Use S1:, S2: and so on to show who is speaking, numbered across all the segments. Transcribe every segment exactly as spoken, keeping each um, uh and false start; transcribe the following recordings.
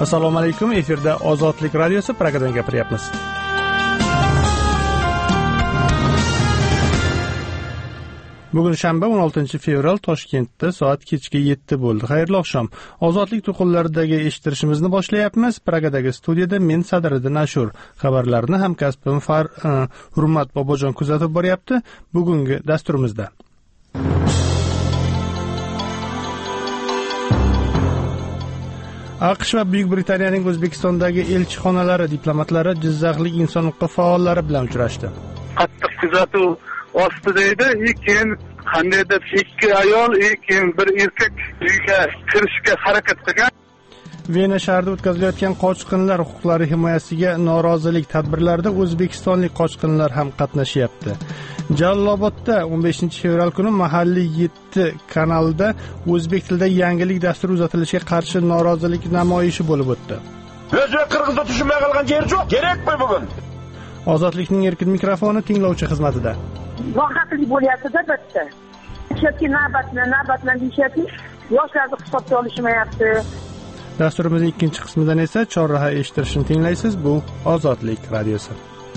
S1: Assalomu alaykum, efirda Ozodlik radiosi, Pragadan gapiryapmiz. Bugun shanba o'n oltinchi fevral, Toshkentda soat kechki yetti bo'ldi. Xayrli oqshom. Ozodlik to'qinlaridagi eshittirishimizni boshlayapmiz. Pragadagi studiyada men Sadiriddin Ashur. Xabarlarni hamkasbim Far uh, Hurmat Bobojon kuzatib boryapti. Bugungi dasturimizda AQSh va Buyuk Britaniyaning O'zbekistondagi elchixonalari diplomatlari Jizzaxlik inson huquqi faollari bilan uchrashdi.
S2: Qattiq kuzatuv ostida edi. Keyin qandaydir ikki ayol, keyin bir erkak uyga kirishga harakat qilgan.
S1: Vena shahrida o'tkazilayotgan qochqinlar huquqlari himoyasiga norozilik tadbirlarida o'zbekistonlik qochqinlar ham qatnashyapti. Jalolobodda o'n beshinchi fevral kuni mahalliy yetti kanalda o'zbek tilida yangilik dasturi uzatilishiga qarshi norozilik namoyishi bo'lib o'tdi.
S3: O'zbek qirg'izda tushunmay qolgan yer yo'q, kerakmi bugun?
S1: Ozodlikning erkin mikrofoni tinglovchi xizmatida.
S4: Nohaqlik bo'lyapti-da bitta. Shuki navbatni, navbatni deyapti. Yoshlarni hisobga olishmayapti.
S1: Dasturimizning ikkinchi qismidan esa chorraha eshittirishni tinglaysiz. Bu Ozodlik radiosi.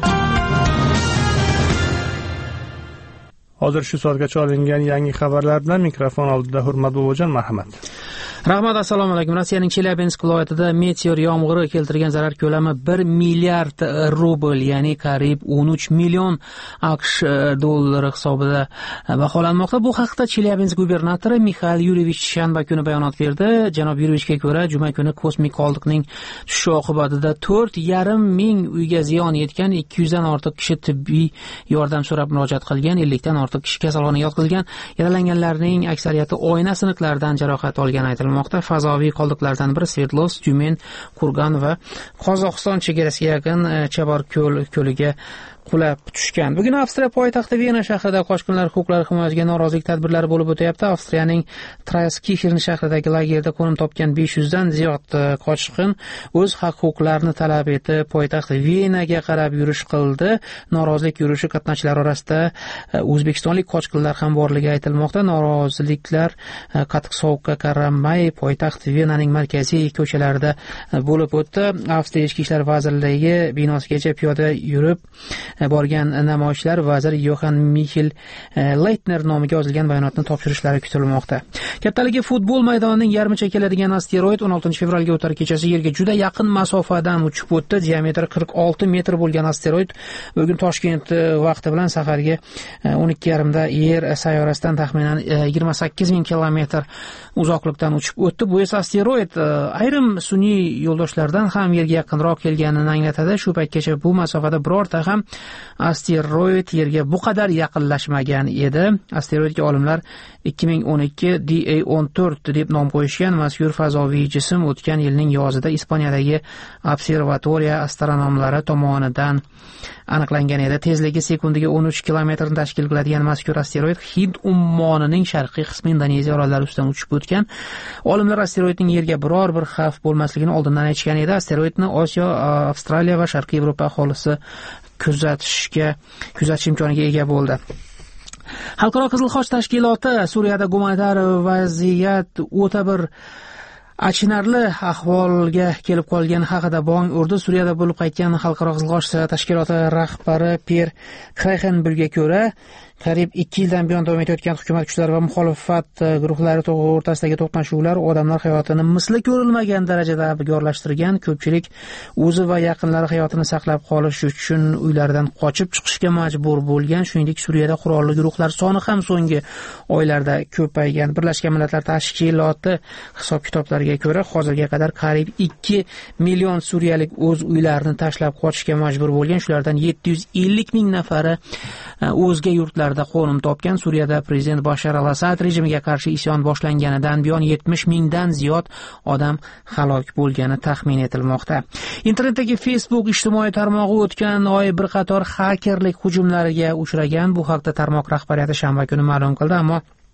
S1: Hozir shu soatgacha olingan yangi xabarlar bilan mikrofon oldida Hurmat Bobojon, marhamat.
S5: Rahmat, assalomu alaykum. Rossiyaning Chelyabinsk viloyatida meteor yomg'iri keltirgan zarar ko'lami bir milliard rubl, ya'ni qariyb o'n uch million AQSh dollari hisobida baholanmoqda. Bu haqda Chelyabinsk gubernatori Mixail Yurievich shanba kuni bayonot berdi. Janob Yurievichga ko'ra, juma kuni kosmik qoldiqning tushishi oqibatida to'rt yarim ming uyga ziyon yetgan, ikki yuzdan ortiq kishi tibbiy yordam so'rab murojaat qilgan, ellikdan ortiq kishi kasalxonaga yotqizilgan. Yaralanganlarning aksariyati oyna siniqlaridan jarohat olgani aytilmoqda. Fazoviy qoldiqlardan biri Sverdlovsk, Tyumen, Kurgan va Qozog'iston chegarasiga yaqin Chabarko'l ko'liga qulab tushgan. Bugun Avstriya poytaxti Vena shahrida qochqinlar huquqlari himoyasiga norozilik tadbirlari bo'lib o'tyapti. Avstriyaning Traiskirchen shahridagi lagerda qo'nim topgan besh yuzdan ziyod qochqin o'z haq-huquqlarini talab etib poytaxt Venaga qarab yurish qildi. Norozilik yurishi qatnashchilari orasida o'zbekistonlik qochqinlar ham borligi aytilmoqda. Noroziliklar qattiq sovuqqa qaramay poytaxt Venaning markaziy ko'chalarida bo'lib o'tdi. Avstriya ichki ishlar vazirligi binosigacha piyoda yurib borgan namoyishchilar vazir Yohan Michel Leitner nomiga yozilgan bayonotni topshirishlari kutilmoqda. Kattaligi futbol maydonining yarmicha keladigan asteroid o'n oltinchi fevralga o'tar kechasi Yerga juda yaqin masofadan uchib o'tdi. Diametri qirq olti metr bo'lgan asteroid bugun Toshkent vaqti bilan saharga o'n ikki yarim da Yer sayyorasidan taxminan yigirma sakkiz ming kilometr uzoqlikdan uchib o'tdi. Bu esa asteroid ayrim sun'iy yo'ldoshlardan ham Yerga yaqinroq kelganini anglatadi. Shu paytgacha bu masofada birorta ham asteroid Yerga bu qadar yaqinlashmagan edi. Asteroidga olimlar ikki ming o'n ikki D A o'n to'rt deb nom qo'yishgan. Mazkur fazoviy jism o'tgan yilning yozida Ispaniyadagi observatoriya astronomlari tomonidan aniqlangan edi. Tezligi sekundiga o'n uch kilometrni tashkil qiladigan mazkur asteroid Hind ummonining sharqiy qismi Indoneziya orollari ustidan uchib o'tgan. Olimlar asteroidning Yerga biror bir xavf bo'lmasligini oldindan aytishgan edi. Asteroidni Osiyo, Avstraliya va Sharqiy Yevropa aholisi kuzatishga kuzatish imkoniga ega bo'ldi. Xalqaro Qizil Xoch tashkiloti Suriyada gumanitar vaziyat o'ta bir achinarli ahvolga kelib qolgani haqida bong urdi. Suriyada bo'lib qaytgan Xalqaro Qizil Xoch tashkiloti rahbari Per Krayhenbürgga ko'ra, qariyb ikki yildan buyon davom etayotgan hukumat kuchlari va muxolifat guruhlari o'rtasidagi to'qnashuvlar odamlar hayotini misli ko'rilmagan darajada abgorlashtirgan. Ko'pchilik o'zi va yaqinlari hayotini saqlab qolish uchun uylaridan qochib chiqishga majbur bo'lgan. Shuningdek, Suriyada qurolli guruhlar soni ham so'nggi oylarda ko'paygan. Birlashgan Millatlar Tashkiloti hisob-kitoblariga ko'ra, hozirga qadar qariyb ikki million suriyalik o'z uylarini tashlab qochishga majbur bo'lgan. Shulardan yetti yuz ellik ming nafari o'zga yurtlarda qo'nim topgan. Suriyada prezident Bashar al-Asad rejimiga qarshi isyon boshlanganidan buyon yetmish mingdan ziyod odam halok bo'lgani taxmin etilmoqda. Internetdagi Facebook ijtimoiy tarmog'i o'tgan oy bir qator xakerlik hujumlariga uchragan. Bu haqda tarmoq rahbariyati shanba kuni ma'lum qildi, ammo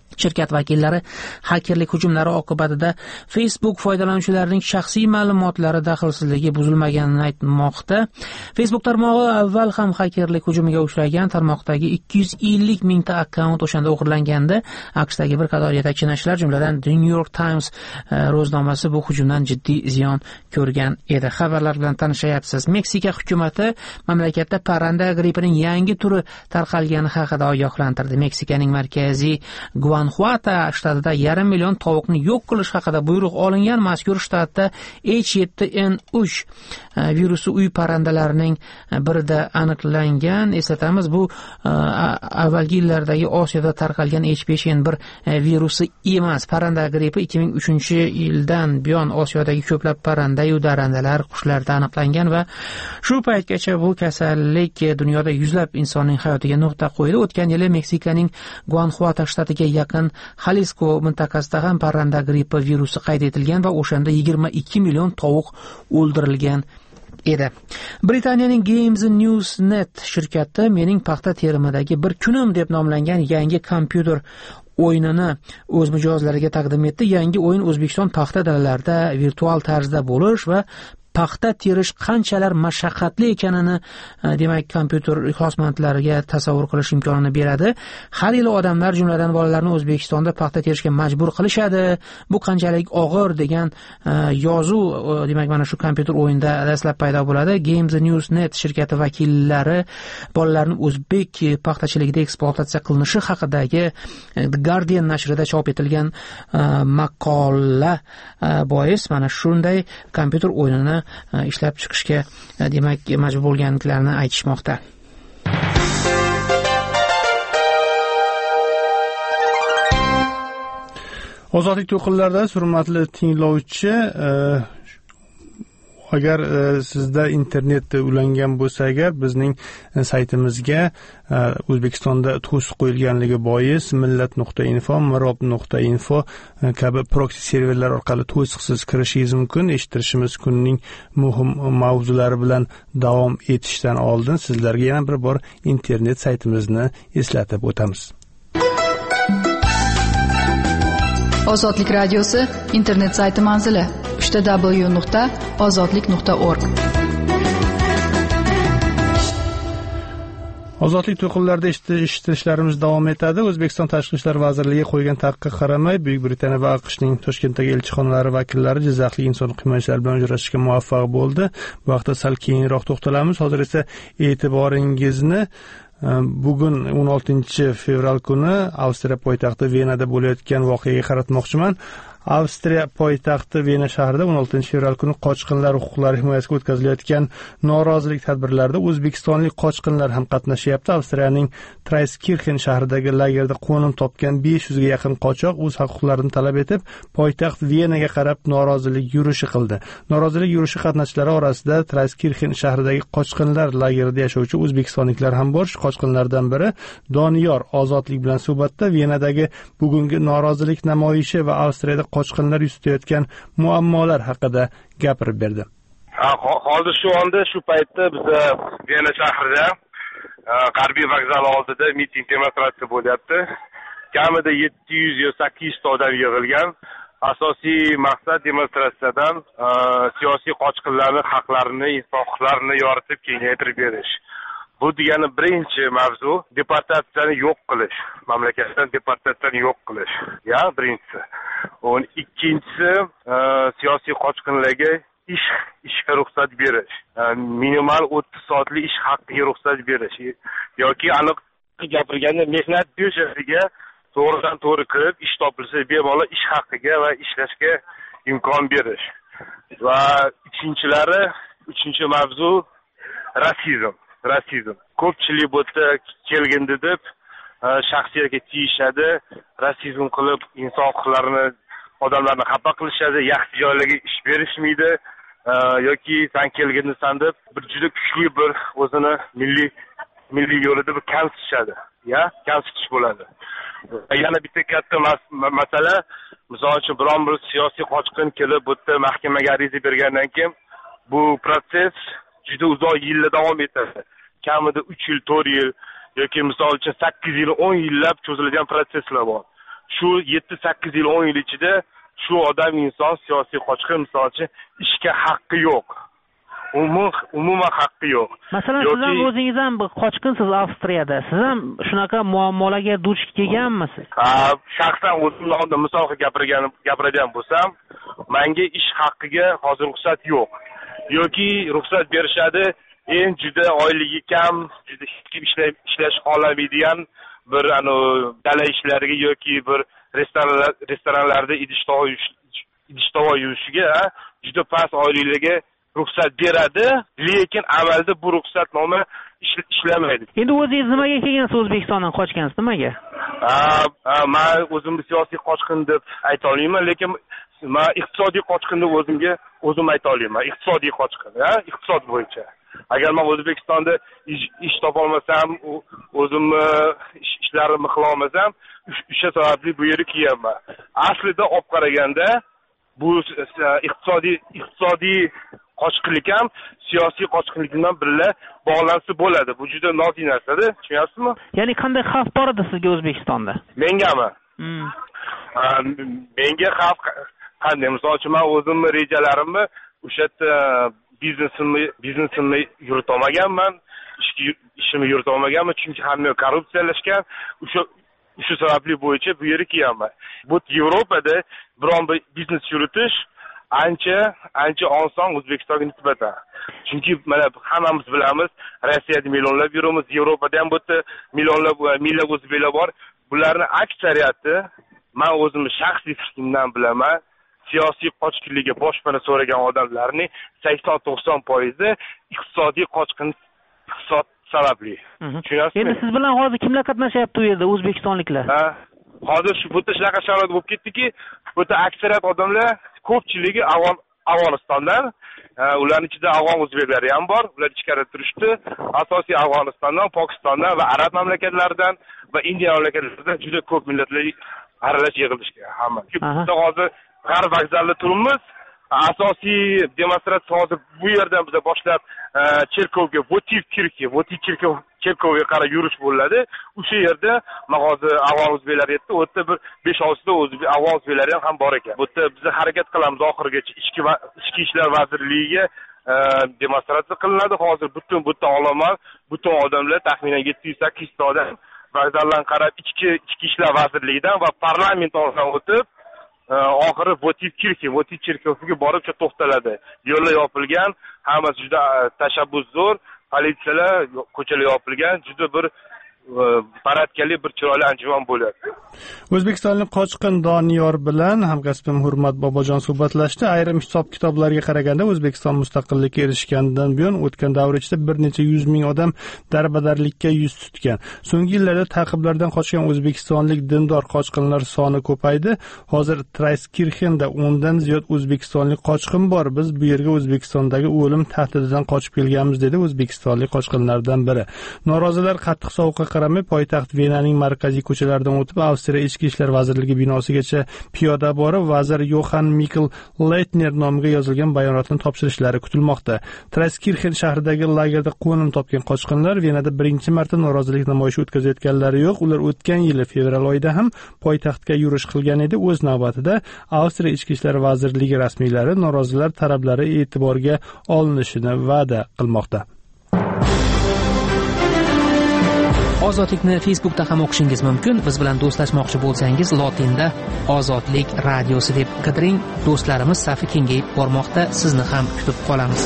S5: Shirkat vakillari xakerlik hujumlari oqibatida Facebook foydalanuvchilarining shaxsiy ma'lumotlari daxlsizligi buzilmaganini aytmoqda. Facebook tarmog'i avval ham xakerlik hujumiga uchragan. Tarmoqdagi ikki yuz ellik mingta akkaunt o'shanda o'g'irlangandi. AQShdagi bir qator yetakchi nashrlar, jumladan The New York Times ro'znomasi bu hujumdan jiddiy ziyon ko'rgan edi. Xabarlar bilan tanishayapsiz. Meksika hukumati mamlakatda parranda grippining yangi turi tarqalgani haqida ogohlantirdi. Meksikaning markaziy Guanajuato shtatida yarim million tovuqni yo'q qilish haqida buyruq olingan. Mazkur shtatda H seven N uch virusi uy parrandalarining birida aniqlangan. Eslatamiz, bu avvalgi yillardagi Osiyoda tarqalgan H besh N bir virusi emas. Parranda grippi ikki ming uchinchi yildan buyon Osiyodagi ko'plab parranda-yu darrandalar, qushlarda aniqlangan va shu paytgacha bu kasallik dunyoda yuzlab insonning hayotiga nuqta qo'ydi. O'tgan yili Meksikaning Guanajuato shtatiga yaqin Jalisco mintaqasida ham parranda grippi virusi qayd etilgan va o'shanda yigirma ikki million tovuq o'ldirilgan edi. Britaniyaning Games News Net shirkati mening paxta terimidagi bir kunim deb nomlangan yangi kompyuter o'yinini o'z mijozlariga taqdim etdi. Yangi o'yin O'zbekiston paxta dalalarida virtual tarzda bo'lish va paxta terish qanchalar mashaqqatli ekanini, demak, kompyuter ixlosmandlariga tasavvur qilish imkonini beradi. Har yili odamlar, jumladan bolalarni O'zbekistonda paxta terishga majbur qilishadi. Bu qanchalik og'ir degan yozuv, demak, mana shu kompyuter o'yinda dastlab paydo bo'ladi. Games News Net shirkati vakillari bolalarni o'zbek paxtachiligida ekspluatatsiya qilinishi haqidagi The Guardian nashrida chop etilgan maqola bois mana shunday kompyuter o'yinini ishlab chiqishga, demak, majbur bo'lganliklarini aytishmoqda.
S1: Ozodlik to'qinlarida hurmatli tinglovchi, agar sizda internet ulangan bo'lsa, agar bizning saytimizga O'zbekistonda to'siq qo'yilganligi bois millat nuqta info, mirob nuqta info kabi proksi serverlar orqali to'siqsiz kirishingiz mumkin. Eshittirishimiz kunning muhim mavzulari bilan davom etishdan oldin sizlarga yana bir bor internet saytimizni eslatib o'tamiz.
S6: Ozodlik radiosi internet sayti manzili w w w nuqta ozodlik nuqta org.
S1: Ozodlik to'qinlarida eshittirishlarimiz davom etadi. O'zbekiston Tashqi ishlar vazirligi qo'ygan taqiqqa qaramay, Buyuk Britaniya va AQShning Toshkentdagi elchixonalari vakillari jizzaxlik inson himoyachilar bilan uchrashishga muvaffaq bo'ldi. Bu haqda sal keyinroq to'xtalamiz. Hozir esa e'tiboringizni bugun o'n oltinchi fevral kuni Avstriya poytaxti Venada bo'layotgan voqeaga qaratmoqchiman. Avstriya poytaxti Vena shahrida o'n oltinchi fevral kuni qochqinlar huquqlari himoyasiga o'tkazilayotgan norozilik tadbirlarida o'zbekistonlik qochqinlar ham qatnashyapti. Avstriyaning Traiskirchen shahridagi lagerda qo'nim topgan besh yuzga yaqin qochoq o'z huquqlarini talab etib, poytaxt Venaga qarab norozilik yurishi qildi. Norozilik yurishi qatnashchilari orasida Traiskirchen shahridagi qochqinlar lagerida yashovchi o'zbekistonliklar ham bor. Qochqinlardan biri Doniyor Ozodlik bilan suhbatda Venadagi bugungi norozilik namoyishi va Avstriyada qochqinlar yuz tutayotgan muammolar haqida gapirib berdi.
S3: Hozir shu onda shu paytda bizda Vena shahrida G'arbiy vokzal oldida miting demonstratsiya bo'lyapti. Kamida yetti yuz yo sakkiz yuz ta odam yig'ilgan. Asosiy maqsad demonstratsiyadan siyosiy qochqinlarning haqlarini, inson huquqlarini yoritib kengaytirib berish. Bu degani birinchi mavzu deportatsiyani yo'q qilish, mamlakatdan deportatsiyani yo'q qilish. Ya, birinchisi. o'n ikkinchisi siyosiy qochqinlarga ish ishga ruxsat berish, minimal o'ttiz soatlik ish haqqiga ruxsat berish yoki aniq gapirganda mehnat byurosiga to'g'ridan to'g'ri kirib ish topilsa bemalol ish haqqiga va ishlashga imkon berish. Va uchinchilari, uchinchi mavzu rasizm. Rasizm. Ko'pchilik bu yerda kelgindi deb shaxsiyatga tiyishadi, rasizm qilib inson huquqlarini, odamlarni xafa qilishadi, yaxshi joylarga ish berishmaydi yoki sen kelgansan deb bir juda kuchli bir o'zini milliy milliy yo'lida bir kamsitishadi. Ya, kamsitish bo'ladi. Yana bitta katta masala, misol uchun biron bir siyosiy qochqin kelib bu yerda mahkamaga ariza bergandan keyin bu proses juda uzoq yillar davom etadi. Kamida uch yil, to'rt yil yoki misol uchun sakkiz yil, o'n yillab cho'ziladigan proseslar bor. shu yetti sakkiz yil o'n yil ichida shu odam inson siyosiy qochqin misol uchun ishga haqqi yo'q. Umum umuman haqqi yo'q.
S5: Masalan, siz ham o'zingiz ham qochqinsiz Avstriyada. Siz ham shunaqa muammolarga duch kelganmisiz?
S3: Ha, shaxsan o'zimni oldimda misol gapirgan gapiradigan bo'lsam, menga ish haqqiga hozir ruxsat yo'q. Yoki ruxsat berishadi, eng juda oyligi kam, juda ishlab ishlash xohlamaydigan bir ano dala ishlariga yoki bir restoranlar restoranlarda idish-tovoq idish-tovoq yuvishiga juda past oyliklarga ruxsat beradi, lekin amalda bu ruxsatnoma ishlamaydi.
S5: Endi o'zingiz nimaga kelgansiz, O'zbekistondan qochgansiz, nimaga?
S3: Ha, men o'zimni siyosiy qochqin deb ayta olmayman, lekin men iqtisodiy qochqin deb o'zimga o'zim ayta olmayman. Iqtisodiy qochqin, ha, iqtisod bo'yicha. Agar men O'zbekistonda ish, ish topa olmasam, o'zimni ishlarimni qila olmasam, o'sha sababli bu yerga kelganman. Aslida olib qaraganda bu iqtisodiy iqtisodiy qochqinlik ham siyosiy qochqinlik bilan birga bog'lansa bo'ladi. Bu juda nozik narsa-da, tushunyapsizmi?
S5: Ya'ni qanday xavf bor edi sizga O'zbekistonda?
S3: Mengami?
S5: Hmm.
S3: Menga xavf qanday? Misol uchun men o'zimni rejalarimni o'sha yerda biznesimni biznesimni yurita olmaganman, ishimni yurita olmaganman, chunki hamma korrupsiyalashgan. O'sha shu sababli bo'yicha bu yerga kelganman. Bu Yevropada biron bir biznes yuritish ancha ancha oson O'zbekistonga nisbatan. Chunki mana hammamiz bilamiz, Rossiyada millionlab yuramiz, Yevropada ham bu yerda millionlab minglab o'zbeklar bor. Bularning aksariyati men o'zimni shaxsiy fikrimdan bilaman, siyosiy qochqinlikka boshpana so'ragan odamlarning sakson to'qson foizi iqtisodiy qochqin iqtisod sababli. Tushunasizmi?
S5: Endi siz bilan hozir kimlar qatnashyapti u yerda, o'zbekistonliklar?
S3: Ha, hozir shu bu shunaqa sharoit bo'lib ketdiki, bu yerda aksariyat odamlar, ko'pchiligi Afg'onistondan, ularning ichida afg'on o'zbeklari ham bor, ular ichkarida turishdi. Asosiy Afg'onistondan, Pokistondan va arab mamlakatlaridan va Indiya mamlakatlaridan juda ko'p millatlar aralash yig'ilishgan hamma. Bizda hozir G'arb vokzalida turibmiz. Asosiy demonstratsiya hozir bu yerdan biza boshlab Cherkovga, Votiv kirki, Votiv Cherkov Cherkovga qarab yurish bo'ladi. O'sha yerda men hozir afg'on o'zbeklari yetdi, u yerda bir besh olti ta o'zbek afg'on o'zbeklari ham bor ekan. Bu yerda biz harakat qilamiz oxirigacha ichki ichki ishlar vazirligiga demonstratsiya qilinadi. Hozir butun butun olomon, butun odamlar taxminan yetti yuz sakkiz ta odam vokzaldan qarab ichki ichki ishlar vazirligidan va parlament orqali o'tib oxiri Votiv kirki, Votiv Cherkovga borib to'xtaladi. Yo'llar yopilgan, hammasi juda tashabbus zo'r. Politsiyalar ko'chalar yopilgan, juda bir baratkali bir chiroyli anjuman bo'lyapti.
S1: O'zbekistonlik qochqin Doniyor bilan hamkasbim Hurmat Bobojon suhbatlashdi. Ayrim hisob-kitoblarga qaraganda O'zbekiston mustaqillikka erishgandan buyon o'tgan davr ichida bir necha yuz ming odam darbadarlikka yuz tutgan. So'nggi yillarda ta'qiblardan qochgan o'zbekistonlik dindor qochqinlar soni ko'paydi. Hozir Traiskirxenda o'ndan ziyod o'zbekistonlik qochqin bor. Biz bu yerga O'zbekistondagi o'lim tahdididan qochib kelganmiz, dedi o'zbekistonlik qochqinlardan biri. Norozilar qattiq sovuqqa qaramay poytaxt Venaning markaziy ko'chalaridan o'tib Avstriya Ichki ishlar vazirligi binosigacha piyoda borib, vazir Yohan Mikl Leitner nomiga yozilgan bayonotni topshirishlari kutilmoqda. Traiskirxen shahridagi lagerda qo'nim topgan qochqinlar Venada birinchi marta norozilik namoyishi o'tkazayotganlari yo'q. Ular o'tgan yili fevral oyida ham poytaxtga yurish qilgan edi. O'z navbatida Avstriya Ichki ishlar vazirligi rasmiylari norozilar talablari e'tiborga olinishini va'da qilmoqda.
S5: Ozodlikni Facebookda ham o'qishingiz mumkin. Biz bilan do'stlashmoqchi bo'lsangiz, lotinda Ozodlik radiosi deb qidiring. Do'stlarimiz safi kengayib bormoqda. Sizni ham kutib qolamiz.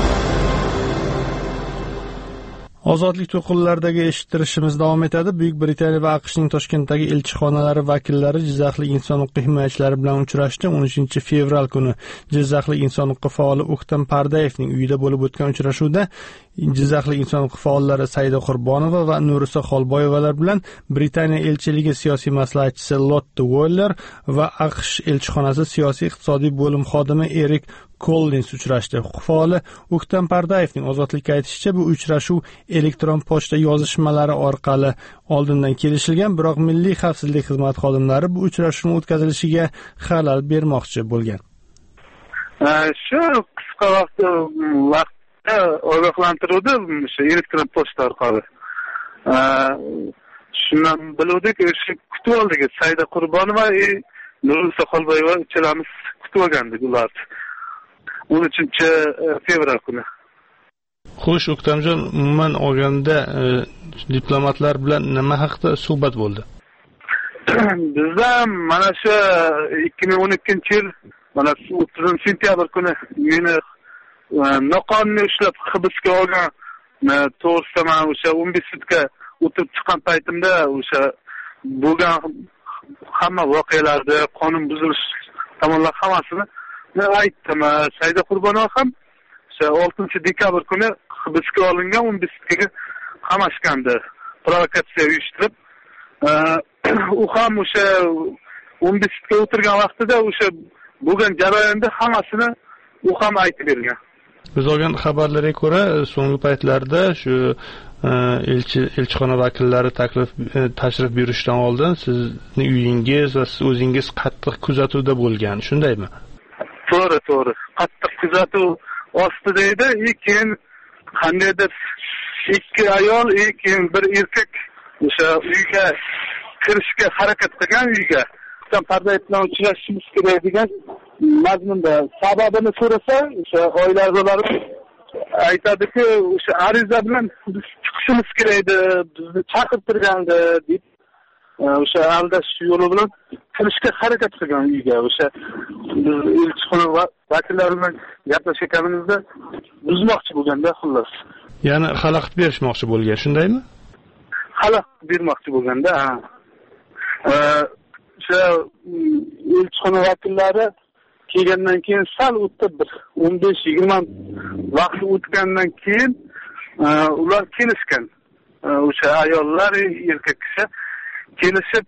S1: Ozodlik to'qinlaridagi eshittirishimiz davom etadi. Buyuk Britaniya va AQShning Toshkentdagi elchixonalari vakillari Jizzaxlik inson huquqi himoyachilari bilan uchrashdi. o'n uchinchi fevral kuni Jizzaxlik inson huquqi faoli O'ktam Pardayevning uyida bo'lib o'tgan uchrashuvda Jizzaxlik inson huquqi faollari Saida Qurbonova va Nurisa Xolboyevalar bilan Britaniya elchiligi siyosiy maslahatchisi Lotte Woller va AQSh elchixonasi siyosiy iqtisodiy bo'lim xodimi Erik Collins uchrashdi. Huquq faoli O'ktam Pardayevning Ozodlikka aytishicha, bu uchrashuv elektron pochta yozishmalari orqali oldindan kelishilgan, biroq Milliy xavfsizlik xizmati xodimlari bu uchrashuvning o'tkazilishiga xalal bermoqchi bo'lgan.
S2: Shu qisqa vaqtda vaqtda ogohlantiruvdi o'sha elektron pochta orqali. shundan biluvdik, o'sha kutib oldik. Saida Qurbonova va Nurul Soqolboyeva uchalamiz kutib olgandik ularni. o'n uchinchi fevral kuni.
S1: Xo'sh, O'ktamjon, umuman olganda diplomatlar bilan nima haqida suhbat bo'ldi?
S2: Bizda mana shu ikki ming o'n ikkinchi yil mana o'ttizinchi sentyabr kuni meni noqonuniy ushlab hibsga olgan to'g'risida men o'sha o'n besh sutka o'tib chiqqan paytimda o'sha bo'lgan hamma voqealarni, qonun buzilish tomonlar hammasini men aytdim. Saida Qurbonova ham o'sha oltinchi dekabr kuni hibsga olingan, o'n besh sutkaga qamashgandi. Provokatsiya uyushtirib, u ham o'sha o'n besh sutka o'tirgan vaqtida o'sha bo'lgan jarayonda hammasini u ham aytib bergan.
S1: Biz olgan xabarlarga ko'ra, so'nggi paytlarda shu elchi elchixona vakillari taklif tashrif buyurishdan oldin sizning uyingiz va siz o'zingiz qattiq kuzatuvda bo'lgan, shundaymi?
S2: To'g'ri, to'g'ri. Qattiq kuzatuv ostida edi. Keyin qandaydir ikki ayol, keyin bir erkak o'sha uyga kirishga harakat qilgan, uyga Pardayev bilan uchrashishimiz kerak degan mazmunda sababini so'rasa, o'sha oila a'zolari aytadiki, o'sha ariza bilan biz chiqishimiz kerak edi, bizni chaqirtirgandi deb o'sha aldash yo'li bilan kirishga harakat qilgan uyga. O'sha biz elchixona vakillari bilan gaplashganimizda buzmoqchi bo'lganda, xullas.
S1: Ya'ni xalaqit berishmoqchi bo'lgan, shundaymi?
S2: Xalaqit bermoqchi bo'lganda, ha. O'sha elchixona vakillari kelgandan keyin sal o'tib bir o'n besh yigirma vaqt o'tgandan keyin ular kelishgan. O'sha ayollar, erkak kishi kelishib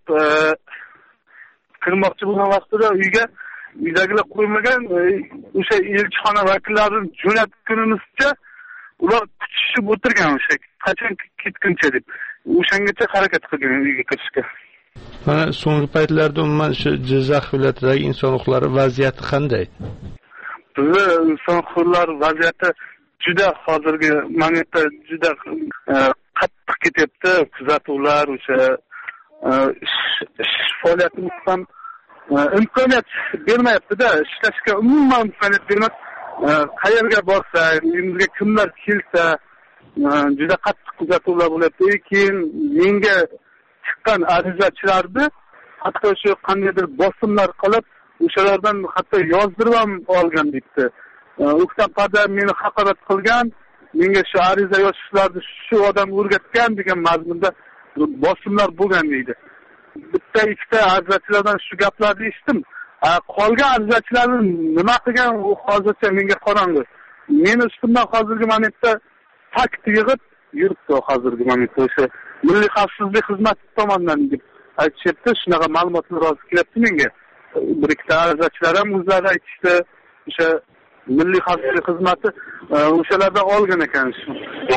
S2: kirmoqchi bo'lgan vaqtida uyga uydagilar qo'ymagan, o'sha elchixona vakillarini jo'natgunimizcha ular kutishib o'tirgan, o'sha qachon ketguncha deb. O'shangacha harakat qilgan uyga kirishga.
S1: Mana so'nggi paytlarda umuman shu Jizzax viloyatidagi inson huquqlari vaziyati qanday?
S2: Bizda inson huquqlari vaziyati juda hozirgi momentda juda qattiq ketyapti. Kuzatuvlar, o'sha ish faoliyatimiz ham imkoniyat bermayapti-da, ishlashga umuman imkoniyat bermayapti. Qayerga borsa, uyimizga kimlar kelsa, juda qattiq kuzatuvlar bo'lyapti. Keyin menga chiqqan arizachilarni hatto shu qandaydir bosimlar qilib, o'shalardan hatto yozdirib ham olgan debdi. O'ktam Pardayev meni haqorat qilgan, menga shu ariza yozishlarni shu odam o'rgatgan degan mazmunda bosimlar bo'lgan deydi. Bitta ikkita arizachilardan shu gaplarni eshitdim. Qolgan arizachilarni nima qilgan u hozircha menga qorong'i. Meni ustimdan hozirgi momentda fakt yig'ib yuribdi hozirgi momentda o'sha Milliy xavfsizlik xizmati tomonidan deb aytishyapti. Shunaqa ma'lumotlar hozir kelyapti menga. Bir ikkita arizachilar ham o'zlari aytishdi, o'sha Milliy xavfsizlik xizmati o'shalardan olgan ekan shu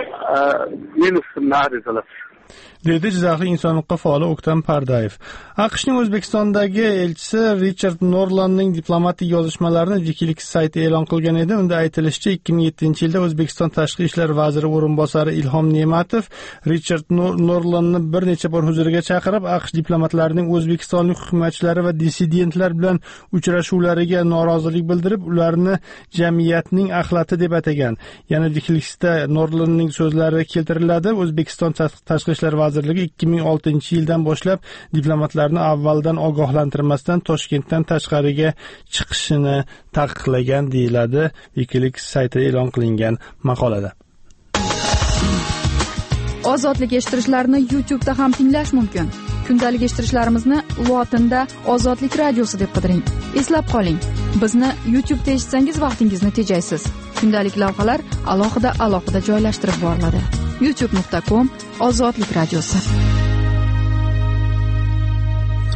S2: meni ustimdan arizalar.
S1: dedi Jizzaxlik inson huquqi faoli O'ktam Pardayev. AQShning O'zbekistondagi elchisi Richard Norlandning diplomatik yozishmalarini Wikileaks sayti e'lon qilgan edi. Unda aytilishicha, ikki ming yettinchi yilda O'zbekiston tashqi ishlar vaziri o'rinbosari Ilhom Ne'matov Richard Norlandni bir necha bor huzuriga chaqirib, AQSh diplomatlarining o'zbekistonlik hukumatchilari va dissidentlar bilan uchrashuvlariga norozilik bildirib, ularni jamiyatning axlati deb atagan. Yana Wikileaksda Norlandning so'zlari keltiriladi. O'zbekiston tashqi ishlar vazirligi ikki ming oltinchi yildan boshlab diplomatlarni avvaldan ogohlantirmasdan Toshkentdan tashqariga chiqishini taqiqlagan deyiladi Wikileaks saytida e'lon qilingan maqolada.
S6: Ozodlik eshittirishlarini YouTube'da ham tinglash mumkin. Kundalik eshittirishlarimizni lotinda Ozodlik radiosi deb qidiring. Eslab qoling, bizni YouTube'da eshitsangiz vaqtingizni tejaysiz. Kundalik lavhalar alohida alohida joylashtirib boriladi. youtube nuqta com Ozodlik radiosi.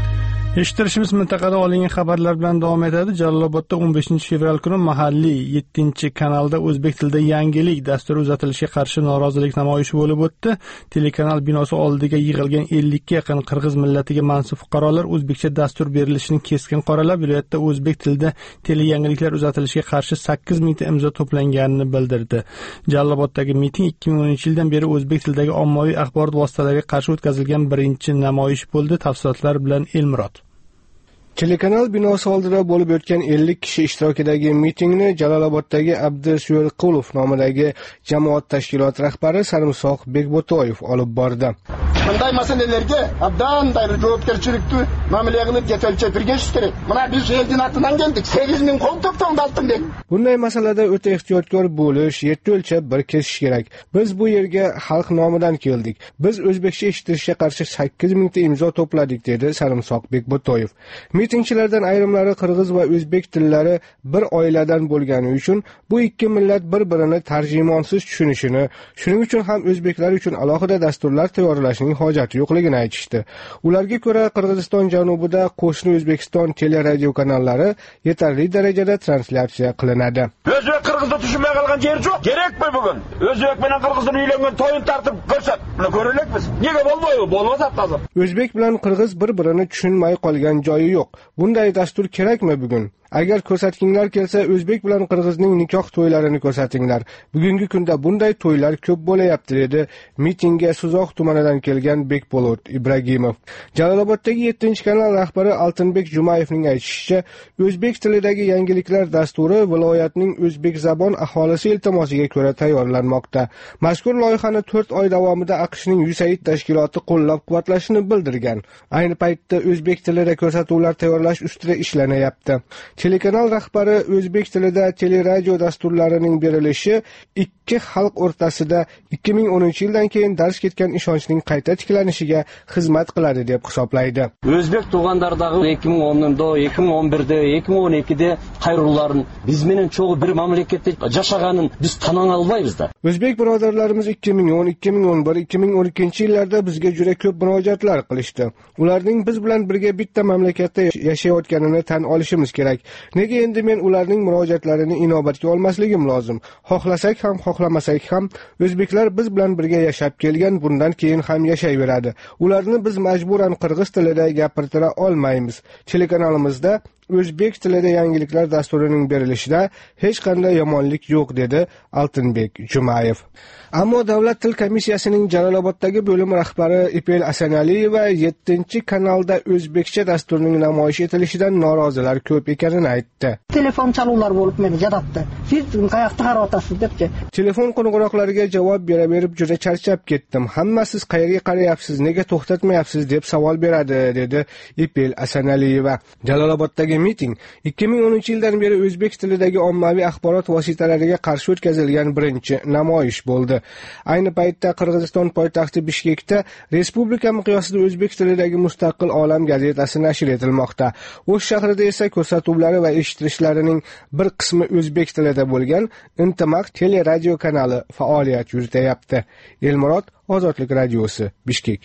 S1: Eshittirishimiz mintaqada olingan xabarlar bilan davom etadi. Jalolobodda o'n beshinchi fevral kuni mahalliy yettinchi kanalda o'zbek tilida yangilik dasturi uzatilishiga qarshi norozilik namoyishi bo'lib o'tdi. Telekanal binosi oldiga yig'ilgan ellikka yaqin qirg'iz millatiga mansub fuqarolar o'zbekcha dastur berilishini keskin qoralab, viloyatda o'zbek tilida teleyangiliklar uzatilishiga qarshi sakkiz mingta imzo to'planganini bildirdi. Jaloloboddagi miting ikki ming o'ninchi yildan beri o'zbek tilidagi ommaviy axborot vositalariga qarshi o'tkazilgan birinchi namoyish bo'ldi. Tafsilotlar bilan Elmurod.
S7: Telekanal binosi oldida bo'lib o'tgan ellik kishi ishtirokidagi mitingni Jaloloboddagi Abdusuyurqulov nomidagi jamoat tashkiloti rahbari Sarimsoq Bekbotoyev olib bordi.
S8: Bunday masalalarga abdanday javobgarchilikni ma'miliy qilib yetakchi turganish kerak. Mana biz elning atidan keldik. sakkiz ming qo'l to'planib oldim.
S7: Bunday masalada o'ta ehtiyotkor bo'lish, yetti o'lchab bir kesish kerak. Biz bu yerga xalq nomidan keldik. Biz o'zbekcha eshittirishga qarshi sakkiz mingta imzo to'pladik, dedi Sarimsoq Bekbotoyev. Mitingchilardan ayrimlari qirg'iz va o'zbek tillari bir oiladan bo'lgani uchun bu ikki millat bir-birini tarjimonsiz tushunishini, shuning uchun ham o'zbeklar uchun alohida dasturlar tayyorlashning hojati yo'qligini aytishdi. Ularga ko'ra Qirg'iziston janubida qo'shni O'zbekiston teleradio kanallari yetarli darajada translyatsiya qilinadi.
S9: O'zbek qirg'izni tushunmay qolgan yer yo'q. Kerakmi bugun? O'zbek bilan qirg'izning uylangan to'yin tartib ko'rsat. Buni ko'raylikmiz. Nega bo'lmaydi? Bo'lmasa hozir.
S7: O'zbek bilan qirg'iz bir-birini tushunmay qolgan joyi yo'q. Bunday dastur kerakmi bugun? Agar ko'rsatginglar kelsa, o'zbek bilan qirg'izning nikoh to'ylarini ko'rsatinglar. Bugungi kunda bunday to'ylar ko'p bo'layapti, dedi mitingga Suzoq tumanidan kelgan Bekpo'lat Ibragimov. Jaloloboddagi yettinchi kanal rahbari Altinbek Jumayevning aytishicha, o'zbek tilidagi yangiliklar dasturi viloyatning o'zbek zabon aholisi iltimosiga ko'ra tayyorlanmoqda. Mazkur loyihani to'rt oy davomida AQShning U S A I D tashkiloti qo'llab-quvvatlashini bildirgan. Ayni paytda o'zbek tilida ko'rsatuvlar tayyorlash ustida ishlanyapti. Telekanal rahbari o'zbek tilida teleradio dasturlarining berilishi ikki xalq o'rtasida ikki ming o'ninchi yildan keyin darz ketgan ishonchning qayta tiklanishiga xizmat qiladi deb hisoblaydi.
S10: O'zbek tug'andardagi ikki ming o'ninda, ikki ming o'n birda, ikki ming o'n ikkida qayrularini biz bilan cho'g'i bir mamlakatda yashaganin biz tan olmaymiz-da.
S7: O'zbek birodarlarimiz ikki ming o'n, ikki ming o'n bir, ikki ming o'n ikkinchi yillarda bizga juda ko'p murojaatlar qilishdi. Ularning biz bilan birga bitta mamlakatda yashayotganini tan olishimiz kerak. Nega endi men ularning murojaatlarini inobatga olmasligim lozim? Xohlasak ham, xohlamasak ham o'zbeklar biz bilan birga yashab kelgan, bundan keyin ham yashayveradi. Ularni biz majburan qirg'iz tilida gapirtira olmaymiz. Telekanalimizda o'zbek tilida yangiliklar dasturining berilishida hech qanday yomonlik yo'q, dedi Altinbek Jumayev. Ammo Davlat til komissiyasining Jaloloboddagi bo'lim rahbari Ipel Asanaliyeva yettinchi kanalda o'zbekcha dasturning namoyish etilishidan norozilar ko'p ekanini aytdi.
S11: Telefon chaluvlar bo'lib meni jaratdi. Siz qayoqda qarayapsiz debchi.
S7: Telefon qo'ng'iroqlariga javob bera-berib juda charchab ketdim. Hamma siz qayerga qarayapsiz, nega to'xtatmayapsiz deb savol beradi, dedi Ipel Asanaliyeva. Jaloloboddagi miting ikki ming o'ninchi yildan beri o'zbek tilidagi ommaviy axborot vositalariga qarshi o'tkazilgan birinchi namoyish bo'ldi. Ayni paytda Qirg'iziston poytaxti Bishkekda respublika miqyosida o'zbek tilidagi Mustaqil olam gazetasi nashr etilmoqda. O'sh shahrida esa ko'rsatuvlari va eshittirishlarining bir qismi o'zbek tilida bo'lgan Intimaq teleradio kanali faoliyat yurityapti. Elmurod, Ozodlik radiosi, Bishkek.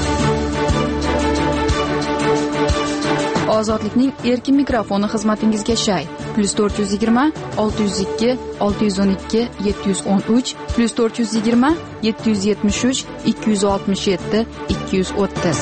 S6: Ozodlikning erkin mikrofoni xizmatingizga shay. plus to'rt yuz yigirma, olti yuz ikki, olti yuz o'n ikki, yetti yuz o'n uch, plus to'rt yuz yigirma, yetti yuz yetmish uch, ikki yuz oltmish yetti, ikki yuz o'ttiz.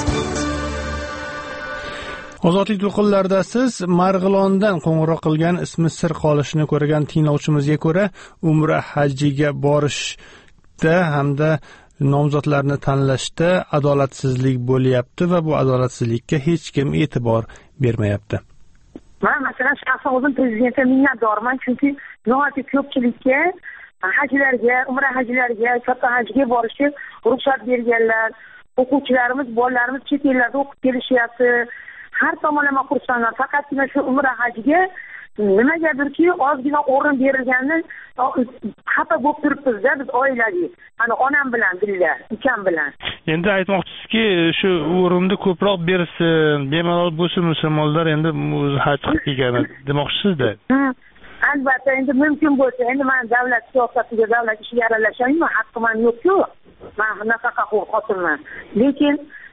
S1: Ozodlik to'qinlarida siz Marg'ilondan qo'ng'iroq qilgan ismi sir qolishini ko'rgan tinglovchimizga ko'ra, Umra hajiga borishda hamda nomzodlarni tanlashda adolatsizlik bo'lyapti va bu adolatsizlikka hech kim e'tibor bermayapti.
S4: Men masalan shaxsan o'zim prezidentga minnatdorman, chunki nihoyatda ko'pchilikka hajlarga, umra hajlariga, katta hajga borishga ruxsat berganlar. O'quvchilarimiz, bolalarimiz chet ellarda o'qib kelishyapti. Har tomonlama xursandman. Faqatgina shu umra hajiga nimagadirki ozgina o'rin berilganini xafa bo'lib turibmiz-da biz oilaviy. Ana onam bilan birga, ukam bilan.
S1: Endi aytmoqchisiz-ki, shu o'rinni ko'proq bersin, bemalol bo'lsin musulmonlar endi o'zi haj qilib kelgan demoqchisiz-da.
S4: Albatta, endi mumkin bo'lsa, endi men davlat siyosatiga, davlat ishiga aralashmayman, haqqim ham yo'q-ku. Men nafaqa xotinman. Lekin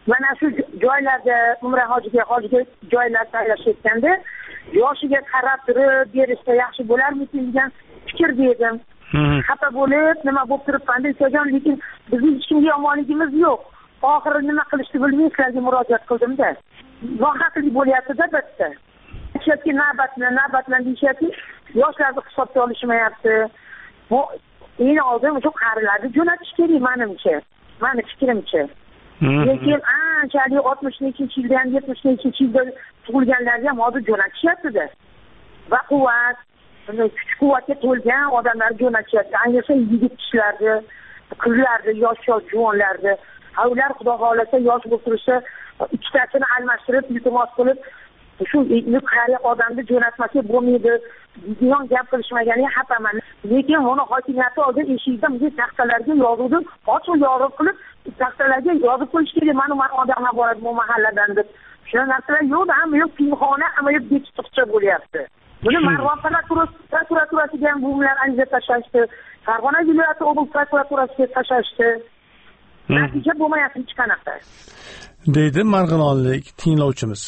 S4: mana shu joylarda umra hojiga hojiga joylar tayyorlashayotganda yoshiga qarab turib berishsa yaxshi bo'larmikin degan fikrda edim. Xafa bo'lib nima bo'lib turibman degan, lekin bizning hech kimga yomonligimiz yo'q. Oxiri nima qilishni bilmay sizlarga murojaat qildim-da. Nohaqlik bo'lyapti-da bitta. Chunki navbatni navbatdan deyishyapti, yoshlarni hisobga olishmayapti. Bu eng oldin o'sha qarilarni jo'natish kerak menimcha. Meni fikrimcha. Lekin anchalik oltmish nechinchi yildan yetmish nechinchi yilda tug'ilganlarga ham hozir jo'natishyapti-da. Va quvvat, kuch-quvvatga to'lgan odamlar jo'natishyapti. Ayniqsa yigit kishilarni, qizlarni, yosh-yosh juvonlarni, ular xudo xolasa yosh bo'lib tursa, ikkitasini almashtirib, iltimos qilib, shu qariya odamni jo'natmasa bo'lmaydi degan gap qilishmaganiga xafaman. Lekin buni hokimiyati oldin eshikda bunday taxtalarga yozuvdi, ochiq yoriq qilib, taxtalarga yozib qo'yish kerak. Mana mana odamlar boradi bu mahalladan deb. Shunaqa narsalar yo'q, hamma yo'q pinxona, hamma yo'q bekitibcha bo'lyapti. Buni Marg'ilon prokuraturasiga ham bu bilan ariza tashlashdi. Farg'ona viloyati oblast prokuraturasiga tashlashdi. Natija bo'lmayapti hech qanaqa.
S1: Deydi marg'ilonlik tinglovchimiz.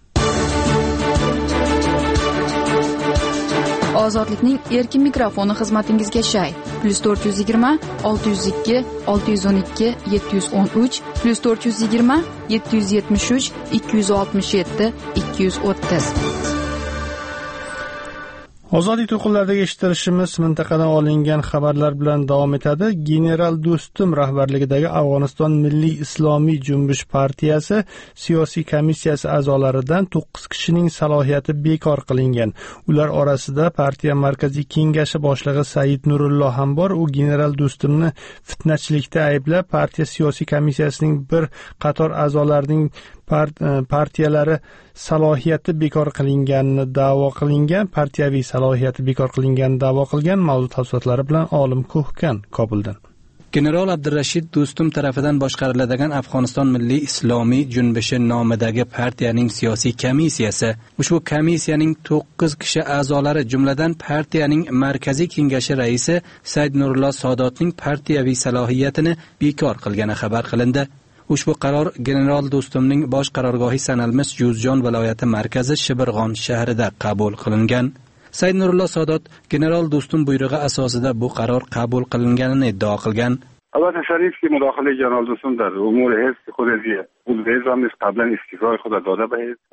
S6: Ozodlikning erkin mikrofoni xizmatingizga shay. plus to'rt yuz yigirma olti yuz ikki olti yuz o'n ikki yetti yuz o'n uch plus to'rt yuz yigirma yetti yuz yetmish uch ikki yuz oltmish yetti ikki yuz o'ttiz.
S1: Ozodlik to'lqinlaridagi eshittirishimiz mintaqadan olingan xabarlar bilan davom etadi. General Do'stum rahbarligidagi Afg'oniston Milliy Islomiy Junbush partiyasi siyosiy komissiyasi a'zolaridan to'qqiz kishining salohiyati bekor qilingan. Ular orasida partiya markaziy kengashi boshlig'i Said Nurullo ham bor. U general Do'stumni fitnachilikda ayblab, partiya siyosiy komissiyasining bir qator a'zolarining partiyalari salohiyati bekor qilinganini da'vo qilingan, partiyaviy salohiyati bekor qilinganini da'vo qilgan. Mavzu tafsilotlari bilan Olim Ko'hkan Kobuldan.
S12: General Abdurashid Do'stum tarafidan boshqariladigan Afg'oniston Milliy Islomiy Junbushi nomidagi partiyaning siyosiy komissiyasi ushbu komissiyaning to'qqiz kishi a'zolari, jumladan partiyaning markaziy kengashi raisi Said Nurullo Sodotning partiyaviy salohiyatini bekor qilgani xabar qilindi. Ushbu qaror General Do'stumning bosh qarorgohi sanalmish Juzjon viloyati markazi Shibirg'on shahrida qabul qilingan. Said Nurullo Sodot General Do'stum buyrug'i asosida bu qaror qabul qilinganini iddao qilgan.
S13: البته شریف که مداخله جنرال دوستم در امور حزب خودی بود حزب هم قبلا استعفای خود داده به حزب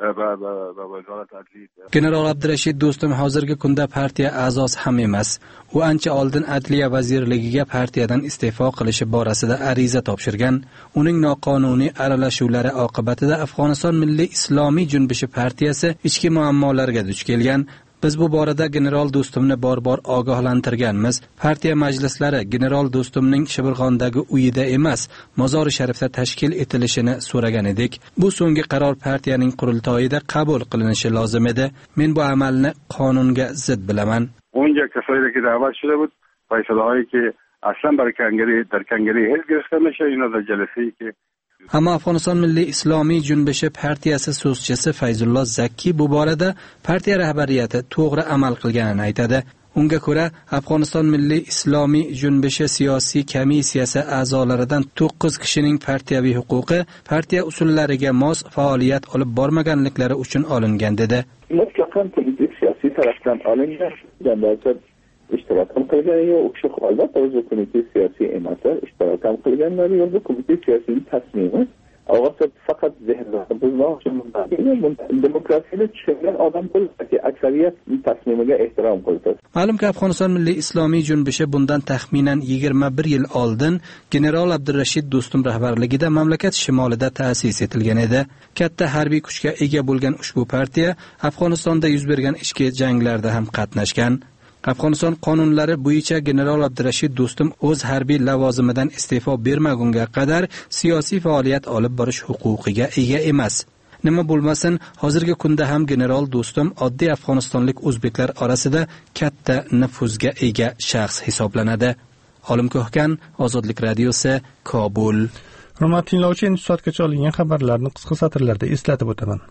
S13: و وزارت عدلیه.
S12: General Abdurashid Do'stum hozirgi kunda partiya a'zosi ham emas. U ancha oldin Adliya vazirligiga partiyadan iste'fo qilishi borasida ariza topshirgan. Uning noqonuniy aralashuvlari oqibatida Afg'oniston Milliy Islomiy Junbushi partiyasi ichki muammolarga duch kelgan. Biz bu borada General Do'stumni bor-bor ogohlantirganmiz. Partiya majlislari General Do'stumning Shibirg'ondagi uyida emas, Mozori Sharifda tashkil etilishini so'ragan edik. Bu so'nggi qaror partiyaning qurultoyida qabul qilinishi lozim edi. Men bu amalni qonunga zid bilaman.
S13: اونجا کسایی که دعوت شده بود فیصله‌هایی که اصلا برای کنگره در کنگره حزب گرفته میشه اینا در جلسه‌ای که
S12: Ammo Afg'oniston Milliy Islomiy Junbushi partiyasi so'zchisi Fayzullo Zakki bu borada partiya rahbariyati to'g'ri amal qilganini aytadi. Unga ko'ra, Afg'oniston Milliy Islomiy Junbushi siyosiy komissiyasi a'zolaridan to'qqiz kishining partiyaviy huquqi partiya usullariga mos faoliyat olib bormaganliklari uchun olingan dedi.
S14: Mutlaqan politik siyosiy tarafdan olingan jamiyatda ishtirok qilgan yo o'sha albatta o'zi komitey siyosiy emas, ishtirok qilganlar yo'lda komitey siyosiy tasmimi albatta faqat zehnlarni buzmoq uchun demokratiyani tushungan odam bo'ladi, aksariyat tasmimiga ehtirom qiladi.
S12: Ma'lumki, Afg'oniston Milliy Islomiy Junbushi bundan taxminan yigirma bir yil oldin General Abdurashid Do'stum rahbarligida mamlakat shimolida ta'sis etilgan edi. Katta harbiy kuchga ega bo'lgan ushbu partiya Afg'onistonda yuz bergan ichki janglarda ham qatnashgan. Afg'oniston qonunlari bo'yicha General Abdurashid Do'stum o'z harbiy lavozimidan iste'fo bermagunga qadar siyosiy faoliyat olib borish huquqiga ega emas. Nima bo'lmasin, hozirgi kunda ham General Do'stum oddiy afg'onistonlik o'zbeklar orasida katta nufuzga ega shaxs hisoblanadi. Olim Ko'hkan, Ozodlik radiosi, Kobul.
S1: Hurmatli tinglovchi, endi soatgacha olingan xabarlarni qisqa satrlarda eslatib o'taman.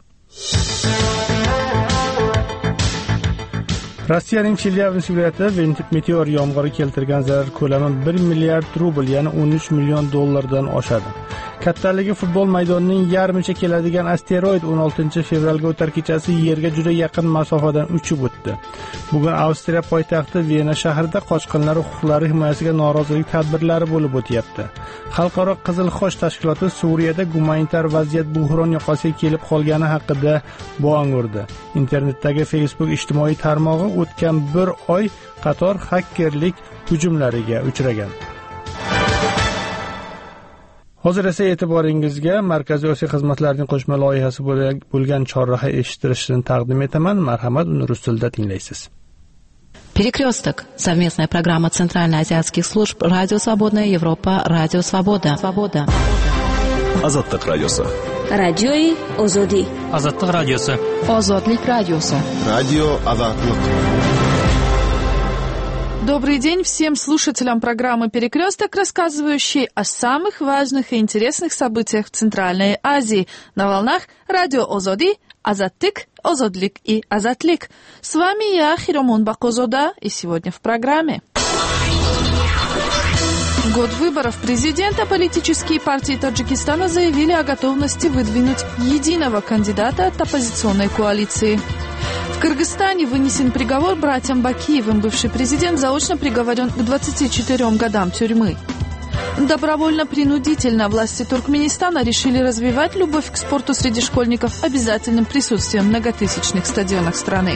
S1: Rossiyaning Chelyabinsk viloyatida meteor yomg'iri keltirgan zarar ko'lami bir milliard rubl, ya'ni o'n uch million dollardan oshadi. Kattaligi futbol maydonining yarmicha keladigan asteroid o'n oltinchi fevralga o'tar kechasi Yerga juda yaqin masofadan uchib o'tdi. Bugun Avstriya poytaxti Vena shahrida qochqinlar huquqlari himoyasiga norozilik tadbirlari bo'lib o'tyapti. Xalqaro Qizil Xoch tashkiloti Suriyada gumanitar vaziyat buhron yoqasiga kelib qolgani haqida bong urdi. Internetdagi Facebook ijtimoiy tarmog'i o'tgan bir oy qator hakkerlik hujumlariga uchragan. Hozir esa e'tiboringizga Markaziy Osiyo xizmatlarining qo'shma loyihasi bo'lgan chorraha eshittirishni taqdim etaman. Marhamat, uni rus tilida tinglaysiz.
S15: Перекресток. Совместная программа Центральноазиатских служб Радио Свободная Европа, Радио Свобода. Свобода.
S16: Азаттык радиосы.
S17: Радиои Озоди.
S5: Азаттык радиосы.
S6: Озодлик радиосы.
S16: Радио Азаттык.
S18: Добрый день всем слушателям программы «Перекресток», рассказывающей о самых важных и интересных событиях в Центральной Азии на волнах радио Озоди, Азаттык, Озодлик и Азатлик. С вами я, Хиромон Бакозода, и сегодня в программе. В год выборов президента политические партии Таджикистана заявили о готовности выдвинуть единого кандидата от оппозиционной коалиции. В Кыргызстане вынесен приговор братьям Бакиевым. Бывший президент заочно приговорен к двадцати четырем годам тюрьмы. Добровольно-принудительно власти Туркменистана решили развивать любовь к спорту среди школьников обязательным присутствием в многотысячных стадионах страны.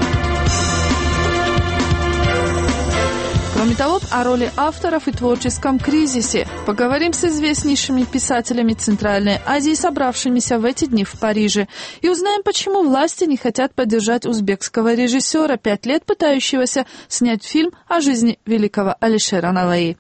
S18: Кроме того, о роли авторов и творческом кризисе. Поговорим с известнейшими писателями Центральной Азии, собравшимися в эти дни в Париже. И узнаем, почему власти не хотят поддержать узбекского режиссера, пять лет пытающегося снять фильм о жизни великого Алишера Наваи.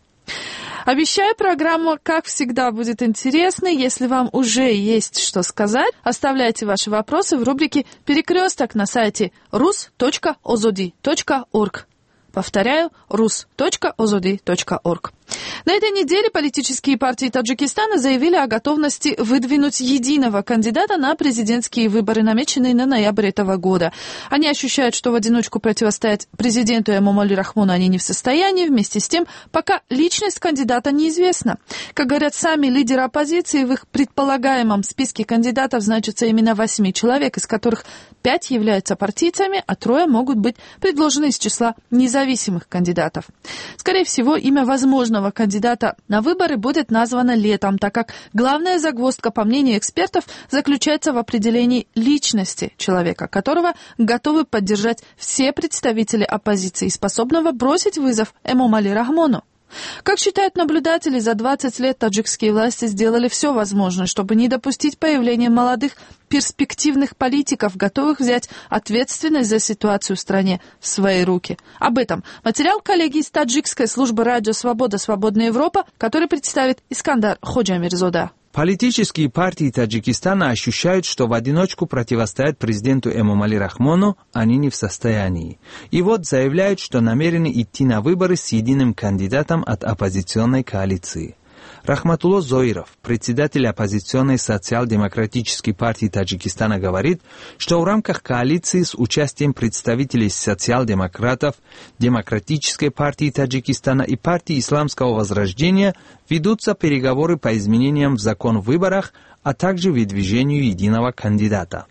S18: Обещаю, программа, как всегда, будет интересной. Если вам уже есть что сказать, оставляйте ваши вопросы в рубрике «Перекресток» на сайте рус точка озоди точка орг. Повторяю, рус точка озоди точка орг. На этой неделе политические партии Таджикистана заявили о готовности выдвинуть единого кандидата на президентские выборы, намеченные на ноябрь этого года. Они ощущают, что в одиночку противостоять президенту Эмомали Рахмону они не в состоянии. Вместе с тем, пока личность кандидата неизвестна. Как говорят сами лидеры оппозиции, в их предполагаемом списке кандидатов значится именно восемь человек, из которых пять являются партийцами, а трое могут быть предложены из числа независимых кандидатов. Скорее всего, имя возможного кандидата на выборы будет названо летом, так как главная загвоздка, по мнению экспертов, заключается в определении личности человека, которого готовы поддержать все представители оппозиции, способного бросить вызов Эмомали Рахмону. Как считают наблюдатели, за двадцать лет таджикские власти сделали все возможное, чтобы не допустить появления молодых перспективных политиков, готовых взять ответственность за ситуацию в стране в свои руки. Об этом материал коллеги из таджикской службы радио «Свобода. Свободная Европа», который представит Искандар Ходжамирзода.
S19: Политические партии Таджикистана ощущают, что в одиночку противостоять президенту Эмомали Рахмону они не в состоянии. И вот заявляют, что намерены идти на выборы с единым кандидатом от оппозиционной коалиции. Рахматулло Зоиров, председатель оппозиционной социал-демократической партии Таджикистана, говорит, что в рамках коалиции с участием представителей социал-демократов, Демократической партии Таджикистана и партии Исламского возрождения ведутся переговоры по изменениям в закон о выборах, а также выдвижению единого кандидата.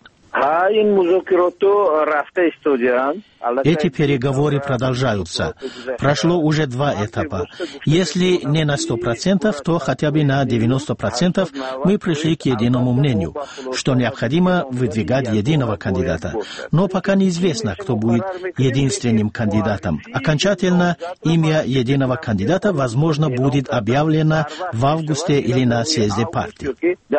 S20: Эти переговоры продолжаются. Прошло уже два этапа. Если не на сто процентов, то хотя бы на девяносто процентов мы пришли к единому мнению, что необходимо выдвигать единого кандидата. Но пока неизвестно, кто будет единственным кандидатом. Окончательно имя единого кандидата, возможно, будет объявлено в августе или на съезде партии.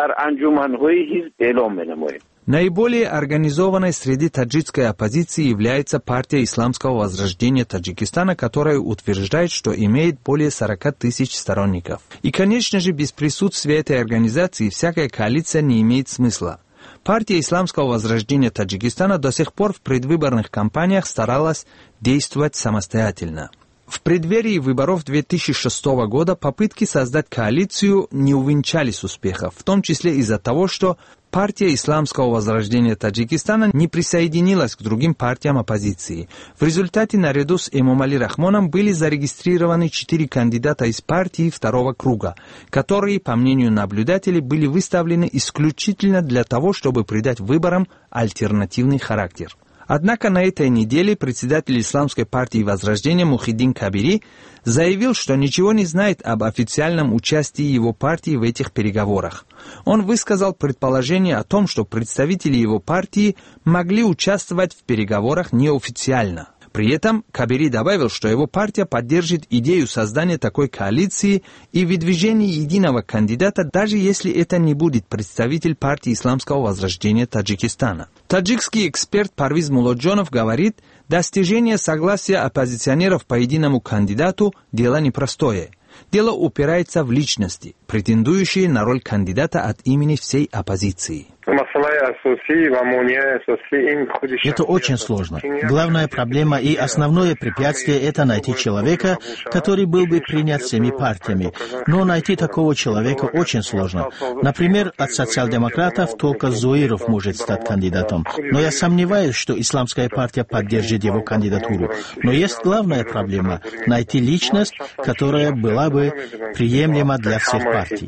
S19: Наиболее организованной среди таджикской оппозиции является партия Исламского возрождения Таджикистана, которая утверждает, что имеет более сорока тысяч сторонников. И, конечно же, без присутствия этой организации всякая коалиция не имеет смысла. Партия Исламского возрождения Таджикистана до сих пор в предвыборных кампаниях старалась действовать самостоятельно. В преддверии выборов две тысячи шестого года попытки создать коалицию не увенчались успехом, в том числе из-за того, что партия Исламского возрождения Таджикистана не присоединилась к другим партиям оппозиции. В результате наряду с Эмомали Рахмоном были зарегистрированы четыре кандидата из партии второго круга, которые, по мнению наблюдателей, были выставлены исключительно для того, чтобы придать выборам альтернативный характер. Однако на этой неделе председатель Исламской партии Возрождения Мухиддин Кабири заявил, что ничего не знает об официальном участии его партии в этих переговорах. Он высказал предположение о том, что представители его партии могли участвовать в переговорах неофициально. При этом Кабири добавил, что его партия поддержит идею создания такой коалиции и выдвижения единого кандидата, даже если это не будет представитель партии Исламского возрождения Таджикистана. Таджикский эксперт Парвиз Мулоджонов говорит, достижение согласия оппозиционеров по единому кандидату – дело непростое. Дело упирается в личности, претендующие на роль кандидата от имени всей оппозиции.
S20: Это очень сложно. Главная проблема и основное препятствие – это найти человека, который был бы принят всеми партиями. Но найти такого человека очень сложно. Например, от социал-демократов только Зуиров может стать кандидатом. Но я сомневаюсь, что Исламская партия поддержит его кандидатуру. Но есть главная проблема – найти личность, которая была бы приемлема для всех партий.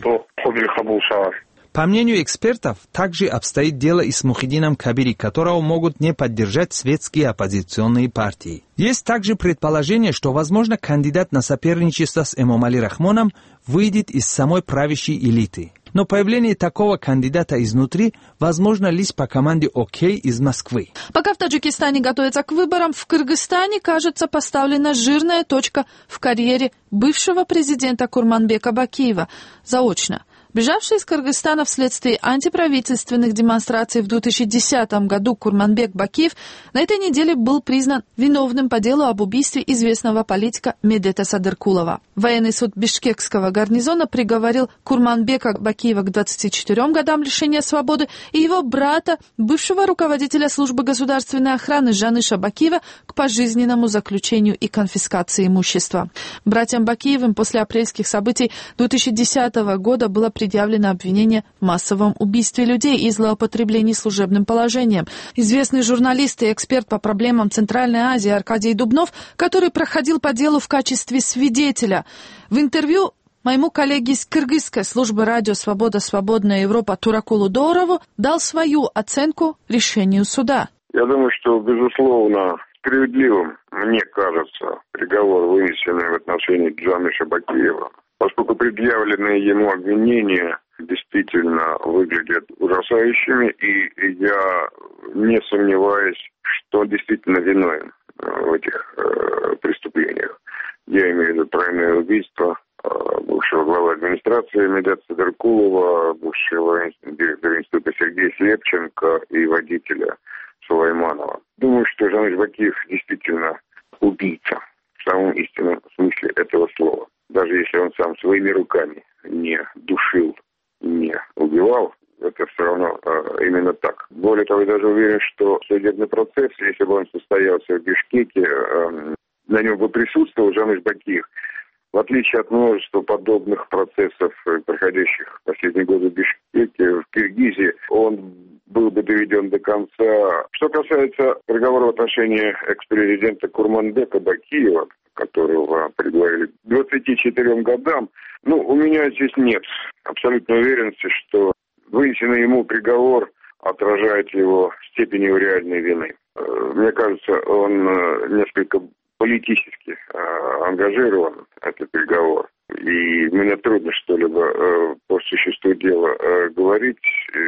S19: По мнению экспертов, также обстоит дело и с Мухиддином Кабири, которого могут не поддержать светские оппозиционные партии. Есть также предположение, что, возможно, кандидат на соперничество с Эмомали Рахмоном выйдет из самой правящей элиты. Но появление такого кандидата изнутри возможно лишь по команде ОК из Москвы.
S18: Пока в Таджикистане готовятся к выборам, в Кыргызстане, кажется, поставлена жирная точка в карьере бывшего президента Курманбека Бакиева заочно. Бежавший из Кыргызстана вследствие антиправительственных демонстраций в две тысячи десятом году Курманбек Бакиев на этой неделе был признан виновным по делу об убийстве известного политика Медета Садыркулова. Военный суд Бишкекского гарнизона приговорил Курманбека Бакиева к двадцати четырем годам лишения свободы и его брата, бывшего руководителя службы государственной охраны Жаныша Бакиева, к пожизненному заключению и конфискации имущества. Братьям Бакиевым после апрельских событий две тысячи десятого года было предъявлено предъявлено обвинение в массовом убийстве людей и злоупотреблении служебным положением. Известный журналист и эксперт по проблемам Центральной Азии Аркадий Дубнов, который проходил по делу в качестве свидетеля, в интервью моему коллеге из кыргызской службы радио «Свобода. Свободная Европа» Туракулу Дорову дал свою оценку решению суда.
S13: Я думаю, что, безусловно, справедливым, мне кажется, приговор, вынесенный в отношении Джамиша Бакиева, поскольку предъявленные ему обвинения действительно выглядят ужасающими, и я не сомневаюсь, что он действительно виновен в этих э, преступлениях. Я имею в виду тройное убийство э, бывшего главы администрации Медета Садыркулова, бывшего директора института Сергея Слепченко и водителя Сулайманова. Думаю, что Жаныш Бакиев действительно убийца в самом истинном смысле этого слова. Даже если он сам своими руками не душил, не убивал, это все равно э, именно так. Более того, я даже уверен, что судебный процесс, если бы он состоялся в Бишкеке, э, на нем бы присутствовал Жаныш Бакиев. В отличие от множества подобных процессов, проходящих в последние годы в Бишкеке, в Киргизии, он был бы доведен до конца. Что касается приговора в отношении экс-президента Курманбека Бакиева, которого приговорили к двадцати четырем годам, ну, у меня здесь нет абсолютной уверенности, что вынесенный ему приговор отражает его степень его реальной вины. Мне кажется, он несколько политически ангажирован, этот приговор. И мне трудно что-либо по существу дела говорить.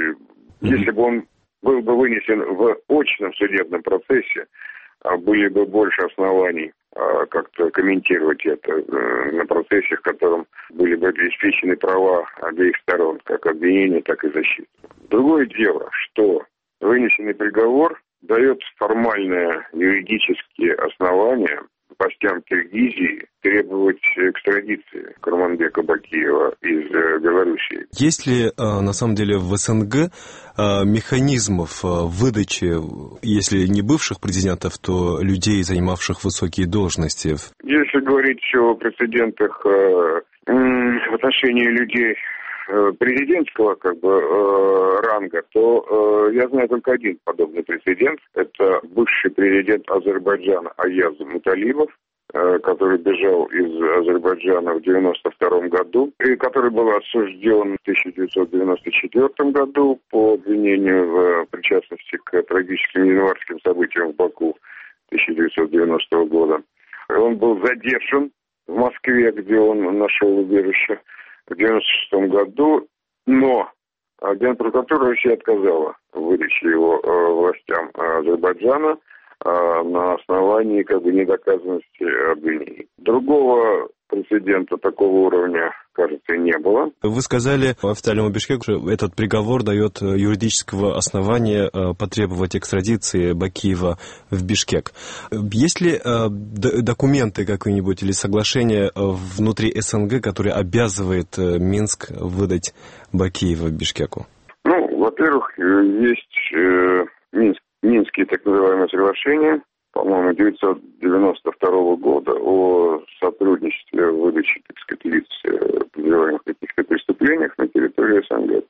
S13: Если бы он был бы вынесен в очном судебном процессе, были бы больше оснований как-то комментировать это на процессе, в котором были бы обеспечены права обеих сторон, как обвинения, так и защиты. Другое дело, что вынесенный приговор дает формальное юридические основания властям Киргизии требовать экстрадиции Курманбека Бакиева из Белоруссии.
S16: Есть ли на самом деле в СНГ механизмов выдачи, если не бывших президентов, то людей, занимавших высокие должности?
S13: Если говорить о прецедентах в отношении людей, президентского как бы э, ранга, то э, я знаю только один подобный прецедент. Это бывший президент Азербайджана Аяз Муталибов, э, который бежал из Азербайджана в девяносто втором году, и который был осужден в тысяча девятьсот девяносто четвертом году по обвинению в причастности к трагическим январским событиям в Баку тысяча девятьсот девяностого года. Он был задержан в Москве, где он нашел убежище в девяносто шестом году, но Генпрокуратура России отказала в выдаче его э, властям Азербайджана э, на основании как бы недоказанности обвинений. Другого прецедента такого уровня, кажется, не было.
S16: Вы сказали официальному Бишкеку, что этот приговор дает юридического основания потребовать экстрадиции Бакиева в Бишкек. Есть ли документы какие-нибудь или соглашения внутри СНГ, которые обязывает Минск выдать Бакиева Бишкеку?
S13: Ну, во-первых, есть э, Минск, Минские так называемые соглашения, по-моему, тысяча девятьсот девяносто второго года о сотрудничестве в выдаче, так сказать, лиц, подозреваемых в каких-то преступлениях на территории СНГ.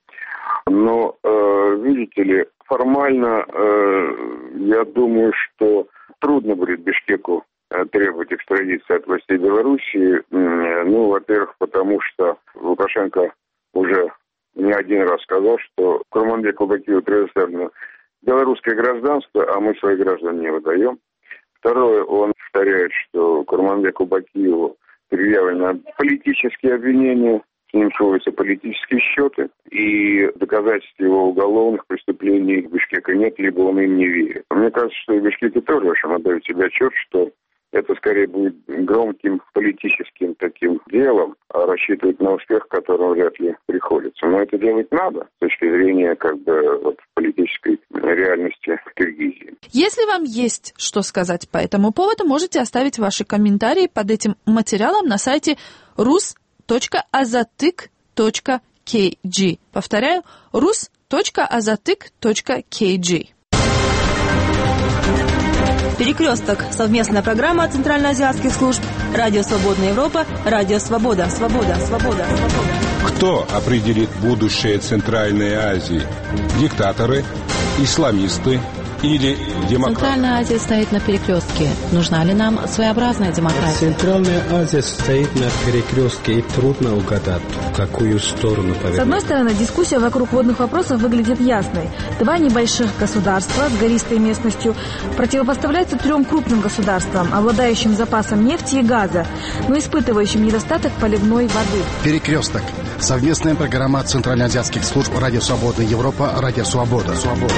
S13: Но, э, видите ли, формально э, я думаю, что трудно будет Бишкеку требовать экстрадиции от властей Белоруссии. Ну, во-первых, потому что Лукашенко уже не один раз сказал, что Курманбеку Бакиеву предоставлено белорусское гражданство, а мы своих граждан не выдаем. Второе, он повторяет, что Курманбеку Бакиеву предъявлены политические обвинения, с ним сводятся политические счеты, и доказательств его уголовных преступлений в Бишкеке нет, либо он им не верит. Мне кажется, что и в Бишкеке тоже, в общем, отдают себе отчет, что это скорее будет громким политическим таким делом, а рассчитывать на успех, к которому вряд ли приходится. Но это делать надо с точки зрения как бы вот, политической реальности Киргизии.
S18: Если вам есть что сказать по этому поводу, можете оставить ваши комментарии под этим материалом на сайте рус точка азатык точка кей джи. Повторяю, рус точка азатык точка кей джи.
S17: Перекресток. Совместная программа Центральноазиатских служб. Радио Свободная Европа. Радио Свобода. Свобода. Свобода. Свобода.
S21: Кто определит будущее Центральной Азии? Диктаторы? Исламисты? Или демократы?
S15: Центральная Азия стоит на перекрестке. Нужна ли нам своеобразная демократия?
S22: Центральная Азия стоит на перекрестке, и трудно угадать, в какую сторону повернуть.
S23: С одной стороны, дискуссия вокруг водных вопросов выглядит ясной. Два небольших государства с гористой местностью противопоставляются трем крупным государствам, обладающим запасом нефти и газа, но испытывающим недостаток поливной воды.
S24: Перекресток. Совместная программа Центральноазиатских служб Радио Свобода Европа, Радио Свобода. Свобода.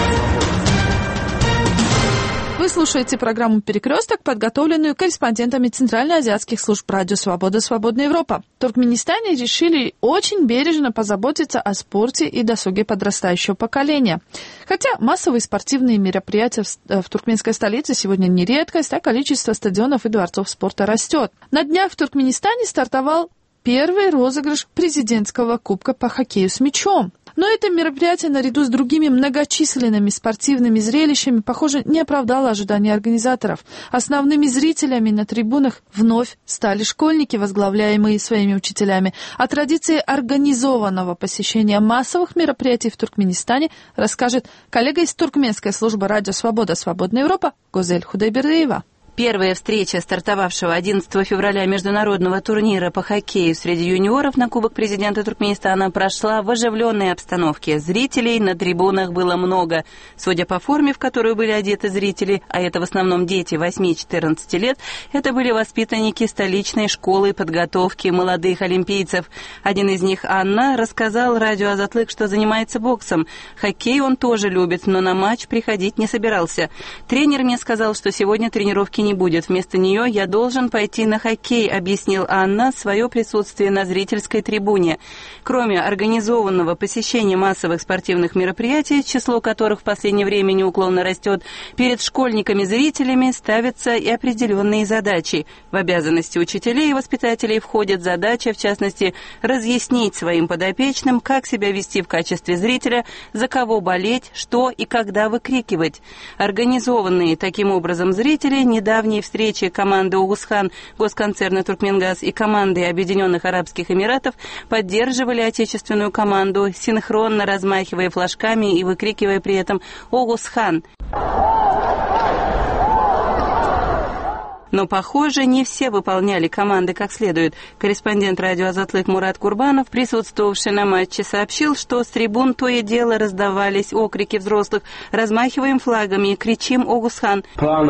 S18: Вы слушаете программу «Перекресток», подготовленную корреспондентами Центральноазиатских служб Радио Свобода, Свободная Европа. В Туркменистане решили очень бережно позаботиться о спорте и досуге подрастающего поколения. Хотя массовые спортивные мероприятия в, в туркменской столице сегодня не редкость, а количество стадионов и дворцов спорта растет. На днях в Туркменистане стартовал первый розыгрыш президентского кубка по хоккею с мячом. Но это мероприятие, наряду с другими многочисленными спортивными зрелищами, похоже, не оправдало ожиданий организаторов. Основными зрителями на трибунах вновь стали школьники, возглавляемые своими учителями. О традиции организованного посещения массовых мероприятий в Туркменистане расскажет коллега из туркменской службы «Радио Свобода. Свободная Европа» Гозель Худайбердиева.
S25: Первая встреча стартовавшего одиннадцатого февраля международного турнира по хоккею среди юниоров на Кубок президента Туркменистана прошла в оживленной обстановке. Зрителей на трибунах было много. Судя по форме, в которую были одеты зрители, а это в основном дети восьми-четырнадцати лет, это были воспитанники столичной школы подготовки молодых олимпийцев. Один из них, Анна, рассказал радио Азатлык, что занимается боксом. Хоккей он тоже любит, но на матч приходить не собирался. Тренер мне сказал, что сегодня тренировки не будет. Вместо нее я должен пойти на хоккей, объяснил Анна свое присутствие на зрительской трибуне. Кроме организованного посещения массовых спортивных мероприятий, число которых в последнее время неуклонно растет, перед школьниками-зрителями ставятся и определенные задачи. В обязанности учителей и воспитателей входит задача, в частности, разъяснить своим подопечным, как себя вести в качестве зрителя, за кого болеть, что и когда выкрикивать. Организованные таким образом зрители недавно недавней встрече команды «Огусхан» госконцерна «Туркменгаз» и команды Объединенных Арабских Эмиратов поддерживали отечественную команду, синхронно размахивая флажками и выкрикивая при этом «Огусхан». Но, похоже, не все выполняли команды как следует. Корреспондент радио «Азатлык» Мурат Курбанов, присутствовавший на матче, сообщил, что с трибун то и дело раздавались окрики взрослых: «Размахиваем флагами, кричим «Огусхан».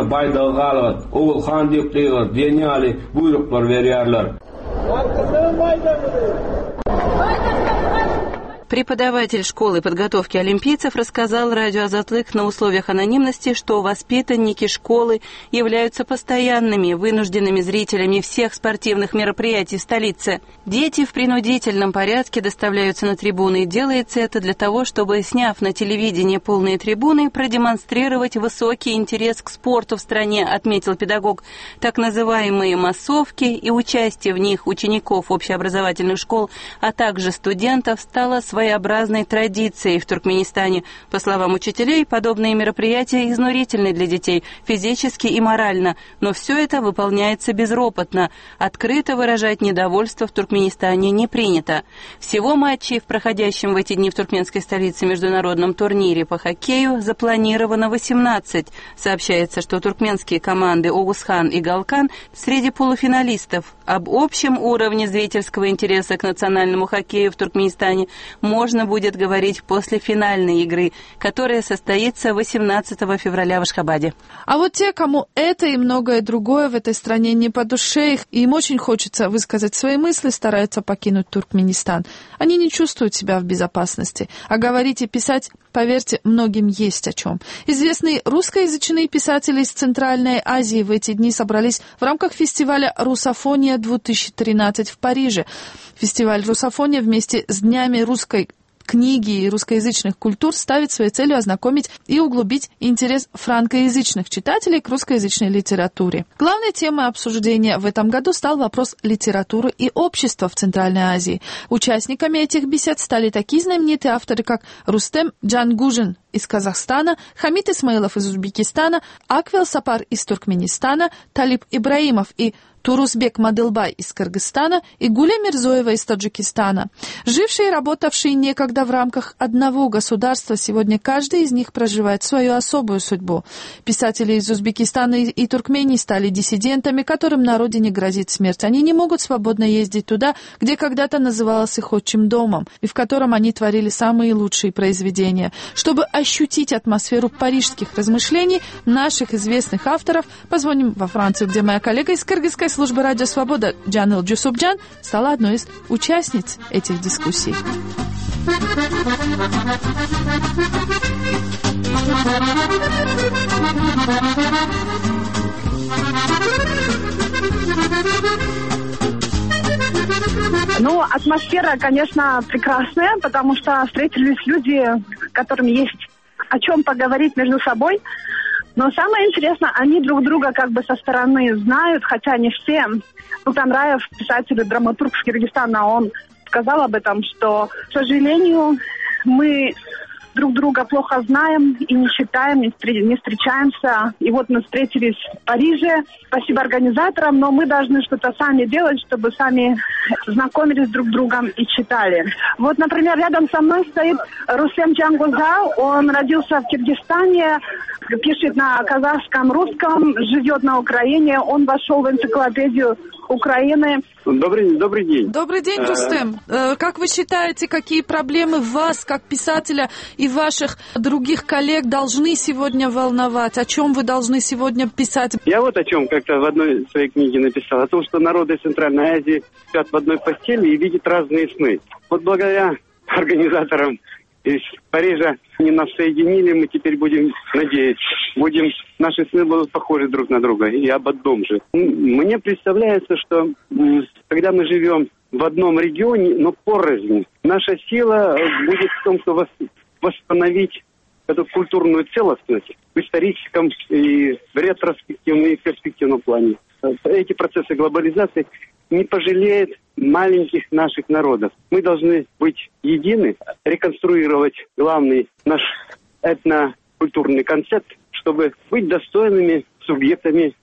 S25: Преподаватель школы подготовки олимпийцев рассказал радио «Азатлык» на условиях анонимности, что воспитанники школы являются постоянными вынужденными зрителями всех спортивных мероприятий в столице. Дети в принудительном порядке доставляются на трибуны, и делается это для того, чтобы, сняв на телевидении полные трибуны, продемонстрировать высокий интерес к спорту в стране, отметил педагог. Так называемые массовки и участие в них учеников общеобразовательных школ, а также студентов стало своим своеобразной традицией в Туркменистане. По словам учителей, подобные мероприятия изнурительны для детей физически и морально, но все это выполняется безропотно. Открыто выражать недовольство в Туркменистане не принято. Всего матчей в проходящем в эти дни в туркменской столице международном турнире по хоккею запланировано восемнадцать. Сообщается, что туркменские команды «Огусхан» и «Галкан» среди полуфиналистов. Об общем уровне зрительского интереса к национальному хоккею в Туркменистане можно будет говорить после финальной игры, которая состоится восемнадцатого февраля в Ашхабаде.
S18: А вот те, кому это и многое другое в этой стране не по душе, и им очень хочется высказать свои мысли, стараются покинуть Туркменистан. Они не чувствуют себя в безопасности. А говорить и писать, поверьте, многим есть о чем. Известные русскоязычные писатели из Центральной Азии в эти дни собрались в рамках фестиваля «Русофония две тысячи тринадцать» в Париже. Фестиваль «Русофония» вместе с Днями русской книги и русскоязычных культур ставит своей целью ознакомить и углубить интерес франкоязычных читателей к русскоязычной литературе. Главной темой обсуждения в этом году стал вопрос литературы и общества в Центральной Азии. Участниками этих бесед стали такие знаменитые авторы, как Рустем Джангужин из Казахстана, Хамид Исмаилов из Узбекистана, Аквел Сапар из Туркменистана, Талиб Ибраимов и Турусбек Мадылбай из Кыргызстана и Гуля Мирзоева из Таджикистана. Жившие и работавшие некогда в рамках одного государства, сегодня каждый из них проживает свою особую судьбу. Писатели из Узбекистана и Туркмении стали диссидентами, которым на родине грозит смерть. Они не могут свободно ездить туда, где когда-то называлось их отчим домом, и в котором они творили самые лучшие произведения. Чтобы ощутить атмосферу парижских размышлений наших известных авторов, позвоним во Францию, где моя коллега из кыргызской службы «Радио Свобода» Джанил Джусубджан стала одной из участниц этих дискуссий.
S4: Ну, атмосфера, конечно, прекрасная, потому что встретились люди, которым есть о чем поговорить между собой. Но самое интересное, они друг друга как бы со стороны знают, хотя не все. Султан Раев, писатель и драматург с Киргизстана, он сказал об этом, что, к сожалению, мы друг друга плохо знаем и не читаем, не встречаемся. И вот мы встретились в Париже. Спасибо организаторам, но мы должны что-то сами делать, чтобы сами знакомились друг с другом и читали. Вот, например, рядом со мной стоит Рустем Джангуза. Он родился в Киргизстане, пишет на казахском, русском, живет на Украине. Он вошел в энциклопедию Украины.
S2: Добрый, добрый день.
S18: Добрый день, Рустем. Как вы считаете, какие проблемы вас, как писателя, и ваших других коллег должны сегодня волновать? О чем вы должны сегодня писать?
S2: Я вот о чем как-то в одной своей книге написал. О том, что народы Центральной Азии спят в одной постели и видят разные сны. Вот благодаря организаторам из Парижа они нас соединили, мы теперь будем надеяться, будем, наши сны будут похожи друг на друга и об одном же. Мне представляется, что когда мы живем в одном регионе, но порознь, наша сила будет в том, что восстановить эту культурную целостность в историческом и в ретроспективном и перспективном плане. Эти процессы глобализации не пожалеют маленьких наших народов. Мы должны быть едины, реконструировать главный наш этнокультурный концепт, чтобы быть достойными субъектами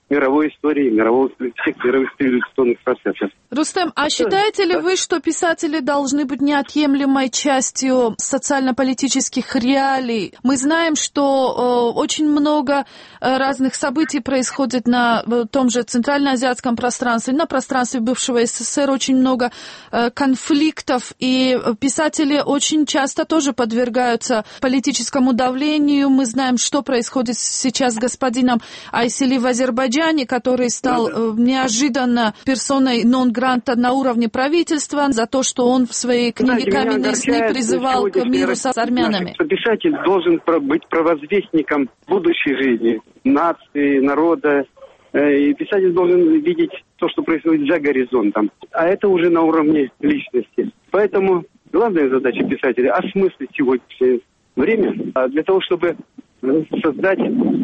S2: мировой истории, мирового, всех мировых цивилизационных процессов.
S18: Рустем, а считаете ли вы, что писатели должны быть неотъемлемой частью социально-политических реалий? Мы знаем, что э, очень много э, разных событий происходит на э, том же центральноазиатском пространстве, на пространстве бывшего СССР, очень много э, конфликтов, и писатели очень часто тоже подвергаются политическому давлению. Мы знаем, что происходит сейчас с господином Айсели в Азербайджане, который стал э, неожиданно персоной нон-гранта на уровне правительства за то, что он в своей книге
S2: да,
S18: «Каменные сны» призывал к миру с армянами.
S2: Что писатель должен быть провозвестником будущей жизни нации, народа. И писатель должен видеть то, что происходит за горизонтом. А это уже на уровне личности. Поэтому главная задача писателя – осмыслить сегодняшнее время для того, чтобы создать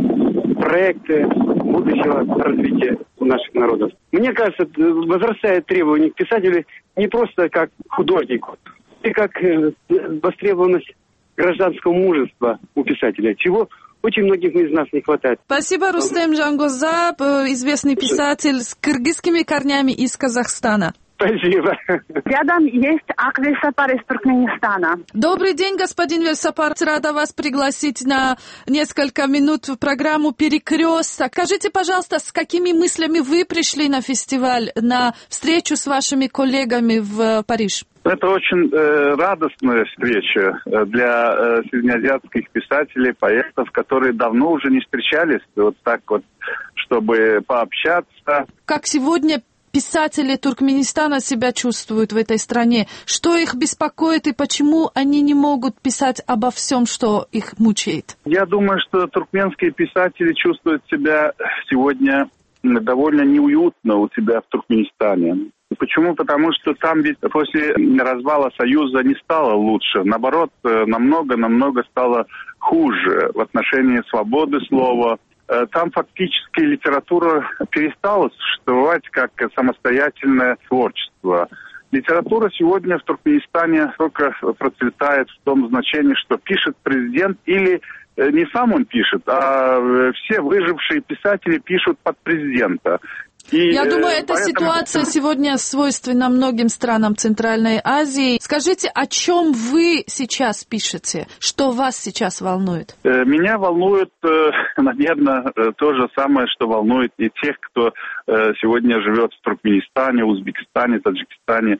S2: проекты будущего развития наших народов. Мне кажется, возрастает требование к писателю не просто как художнику, и как востребованность гражданского мужества у писателя, чего очень многих из нас не хватает.
S18: Спасибо, Рустем Джангозап, известный писатель с кыргызскими корнями из Казахстана.
S2: Спасибо.
S4: Рядом есть Ак Велсапар из Туркменистана.
S18: Добрый день, господин Велсапар. Рада вас пригласить на несколько минут в программу «Перекресток». Скажите, пожалуйста, с какими мыслями вы пришли на фестиваль, на встречу с вашими коллегами в Париж?
S3: Это очень э, радостная встреча для э, среднеазиатских писателей, поэтов, которые давно уже не встречались, вот так вот, чтобы пообщаться.
S18: Как сегодня писатели Туркменистана себя чувствуют в этой стране? Что их беспокоит и почему они не могут писать обо всем, что их мучает?
S3: Я думаю, что туркменские писатели чувствуют себя сегодня довольно неуютно у себя в Туркменистане. Почему? Потому что там ведь после развала Союза не стало лучше. Наоборот, намного-намного стало хуже в отношении свободы слова. Там фактически литература перестала существовать как самостоятельное творчество. Литература сегодня в Туркменистане только процветает в том значении, что пишет президент, или не сам он пишет, а все выжившие писатели пишут под президента. И,
S18: Я думаю, эта
S3: поэтому...
S18: ситуация сегодня свойственна многим странам Центральной Азии. Скажите, о чем вы сейчас пишете? Что вас сейчас волнует?
S3: Меня волнует, наверное, то же самое, что волнует и тех, кто сегодня живет в Туркменистане, Узбекистане, Таджикистане.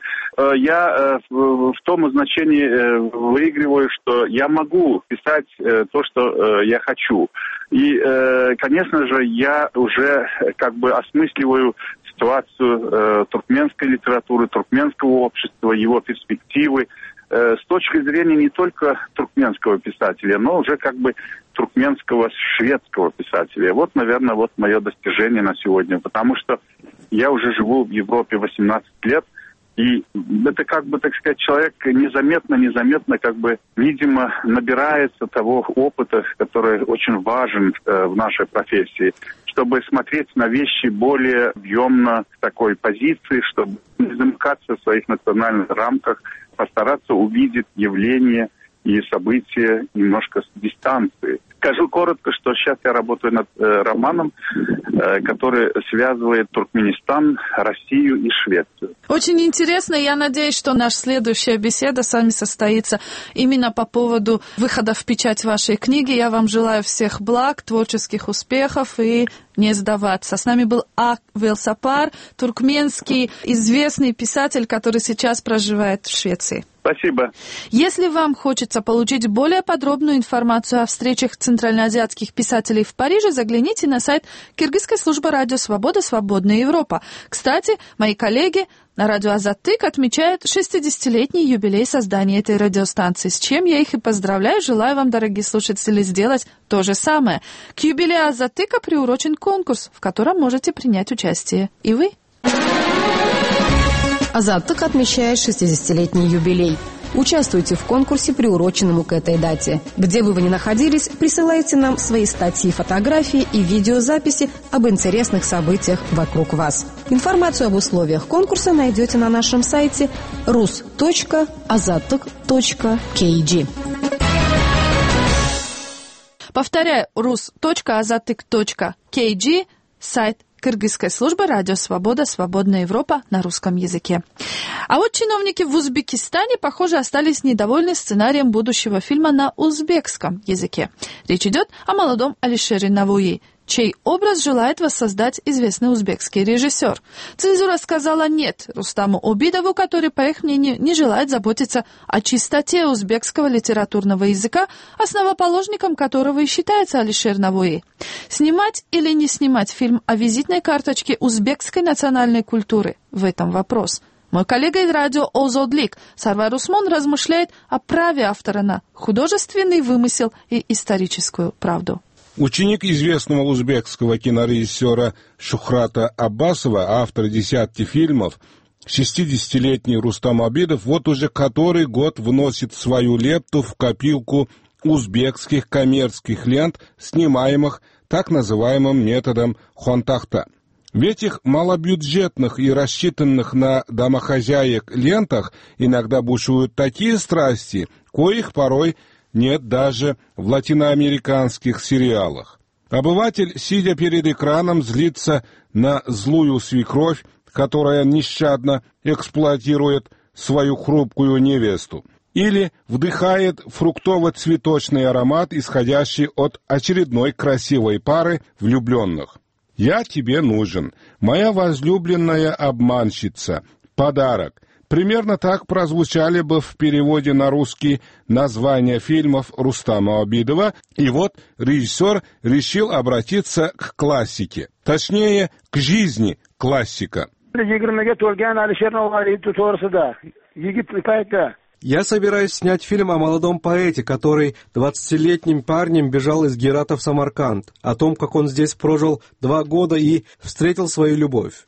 S3: Я в том значении выигрываю, что я могу писать то, что я хочу. И, конечно же, я уже как бы осмысливаю ситуацию э, туркменской литературы, туркменского общества, его перспективы э, с точки зрения не только туркменского писателя, но уже как бы туркменского шведского писателя. Вот, наверное, вот мое достижение на сегодня, потому что я уже живу в Европе восемнадцать лет, и это как бы, так сказать, человек незаметно-незаметно, как бы, видимо, набирается того опыта, который очень важен э, в нашей профессии, чтобы смотреть на вещи более объемно в такой позиции, чтобы не замыкаться в своих национальных рамках, постараться увидеть явления и события немножко с дистанции. Скажу коротко, что сейчас я работаю над э, романом, э, который связывает Туркменистан, Россию и Швецию.
S18: Очень интересно. Я надеюсь, что наша следующая беседа с вами состоится именно по поводу выхода в печать вашей книги. Я вам желаю всех благ, творческих успехов и не сдаваться. С нами был Ак Велсапар, туркменский известный писатель, который сейчас проживает в Швеции.
S3: Спасибо.
S18: Если вам хочется получить более подробную информацию о встречах центральноазиатских писателей в Париже, загляните на сайт Кыргызской службы радио «Свобода. Свободная Европа». Кстати, мои коллеги на радио «Азаттык» отмечают шестидесятилетний юбилей создания этой радиостанции, с чем я их и поздравляю. Желаю вам, дорогие слушатели, сделать то же самое. К юбилею «Азаттыка» приурочен конкурс, в котором можете принять участие и вы.
S8: «Азаттык» отмечает шестидесятилетний юбилей. Участвуйте в конкурсе, приуроченному к этой дате. Где бы вы ни находились, присылайте нам свои статьи, фотографии и видеозаписи об интересных событиях вокруг вас. Информацию об условиях конкурса найдете на нашем сайте рус точка азаттык точка кей джи.
S18: Повторяю, рус точка азаттык точка кей джи, сайт кыргызской службы «Радио Свобода. Свободная Европа» на русском языке. А вот чиновники в Узбекистане, похоже, остались недовольны сценарием будущего фильма на узбекском языке. Речь идет о молодом Алишере Навуи, чей образ желает воссоздать известный узбекский режиссер. Цензура сказала «нет» Рустаму Обидову, который, по их мнению, не желает заботиться о чистоте узбекского литературного языка, основоположником которого и считается Алишер Навуи. Снимать или не снимать фильм о визитной карточке узбекской национальной культуры? В этом вопрос. Мой коллега из радио «Озодлик» Сарвар Усмон размышляет о праве автора на художественный вымысел и историческую правду.
S21: Ученик известного узбекского кинорежиссера Шухрата Аббасова, автор десятки фильмов, шестидесятилетний Рустам Обидов вот уже который год вносит свою лепту в копилку узбекских коммерческих лент, снимаемых так называемым методом хонтахта. В этих малобюджетных и рассчитанных на домохозяек лентах иногда бушуют такие страсти, коих порой нет даже в латиноамериканских сериалах. Обыватель, сидя перед экраном, злится на злую свекровь, которая нещадно эксплуатирует свою хрупкую невесту, или вдыхает фруктово-цветочный аромат, исходящий от очередной красивой пары влюбленных. «Я тебе нужен, моя возлюбленная обманщица, подарок». Примерно так прозвучали бы в переводе на русский названия фильмов Рустама Обидова, и вот режиссер решил обратиться к классике, точнее, к жизни классика.
S7: Я собираюсь снять фильм о молодом поэте, который двадцатилетним парнем бежал из Герата в Самарканд, о том, как он здесь прожил два года и встретил свою любовь.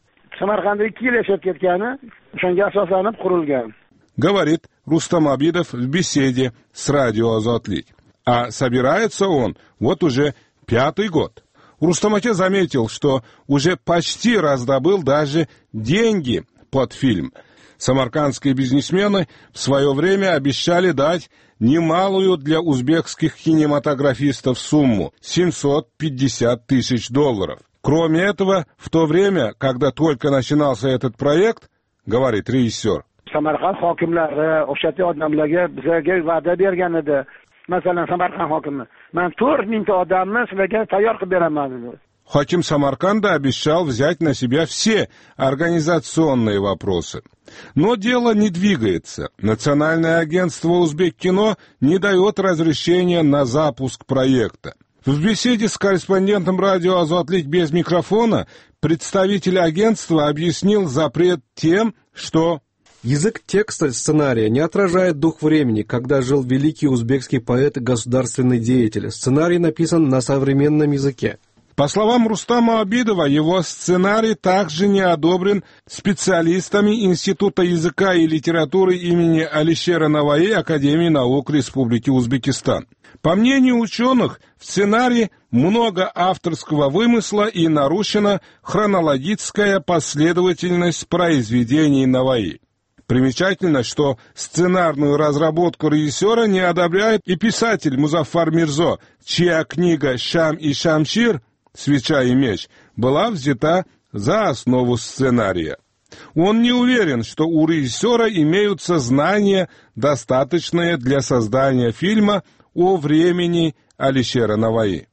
S21: Говорит Рустам Обидов в беседе с радио «Азотлик». А собирается он вот уже пятый год. Рустамаке заметил, что уже почти раздобыл даже деньги под фильм. Самаркандские бизнесмены в свое время обещали дать немалую для узбекских кинематографистов сумму – семьсот пятьдесят тысяч долларов. Кроме этого, в то время, когда только начинался этот проект, говорит режиссер,
S9: Самарканд хокимлары, o'xshatgan odamlarga bizga va'da bergan edi. Masalan, Samarqand hokimi, "Men to'rt mingta odamni sizlarga tayyor qilib beraman" dedi.
S21: Хаким Самарканда обещал взять на себя все организационные вопросы. Но дело не двигается. Национальное агентство «Узбеккино» не дает разрешения на запуск проекта. В беседе с корреспондентом радио «Азотлик» без микрофона представитель агентства объяснил запрет тем, что
S7: язык текста сценария не отражает дух времени, когда жил великий узбекский поэт и государственный деятель. Сценарий написан на современном языке.
S21: По словам Рустама Обидова, его сценарий также не одобрен специалистами Института языка и литературы имени Алишера Навуи Академии наук Республики Узбекистан. По мнению ученых, в сценарии много авторского вымысла и нарушена хронологическая последовательность произведений Навуи. Примечательно, что сценарную разработку режиссера не одобряет и писатель Музаффар Мирзо, чья книга «Шам и Шамшир» «Свеча и меч» была взята за основу сценария. Он не уверен, что у режиссера имеются знания, достаточные для создания фильма о времени Алишера Навуи.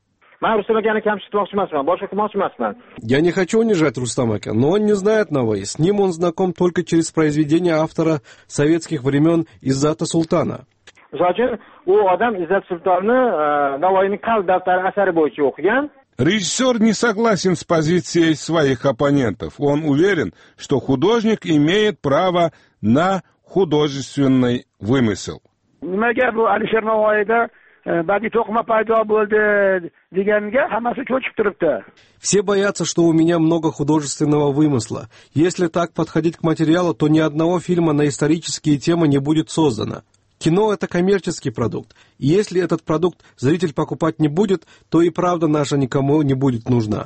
S7: Я не хочу унижать Рустамака, но он не знает Навуи. С ним он знаком только через произведения автора советских времен Иззата Султана.
S21: Режиссер не согласен с позицией своих оппонентов. Он уверен, что художник имеет право на художественный вымысел.
S7: Все боятся, что у меня много художественного вымысла. Если так подходить к материалу, то ни одного фильма на исторические темы не будет создано. Кино — это коммерческий продукт. И если этот продукт зритель покупать не будет, то и правда наша никому не будет нужна.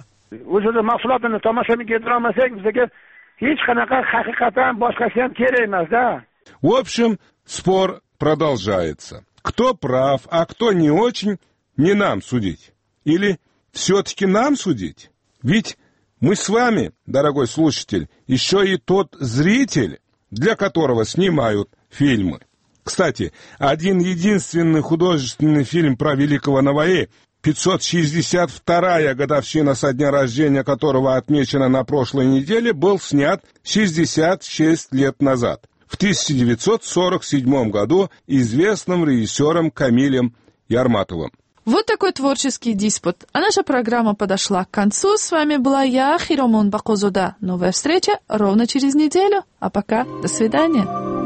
S21: В общем, спор продолжается. Кто прав, а кто не очень, не нам судить. Или все-таки нам судить? Ведь Мы с вами, дорогой слушатель, еще и тот зритель, для которого снимают фильмы. Кстати, один единственный художественный фильм про великого Наваи, пятьсот шестьдесят вторая годовщина со дня рождения которого отмечена на прошлой неделе, был снят шестьдесят шесть лет назад, в тысяча девятьсот сорок седьмом году, известным режиссером Камилем Ярматовым.
S18: Вот такой творческий диспут. А наша программа подошла к концу. С вами была я, Хиромон Бакозуда. Новая встреча ровно через неделю. А пока, до свидания.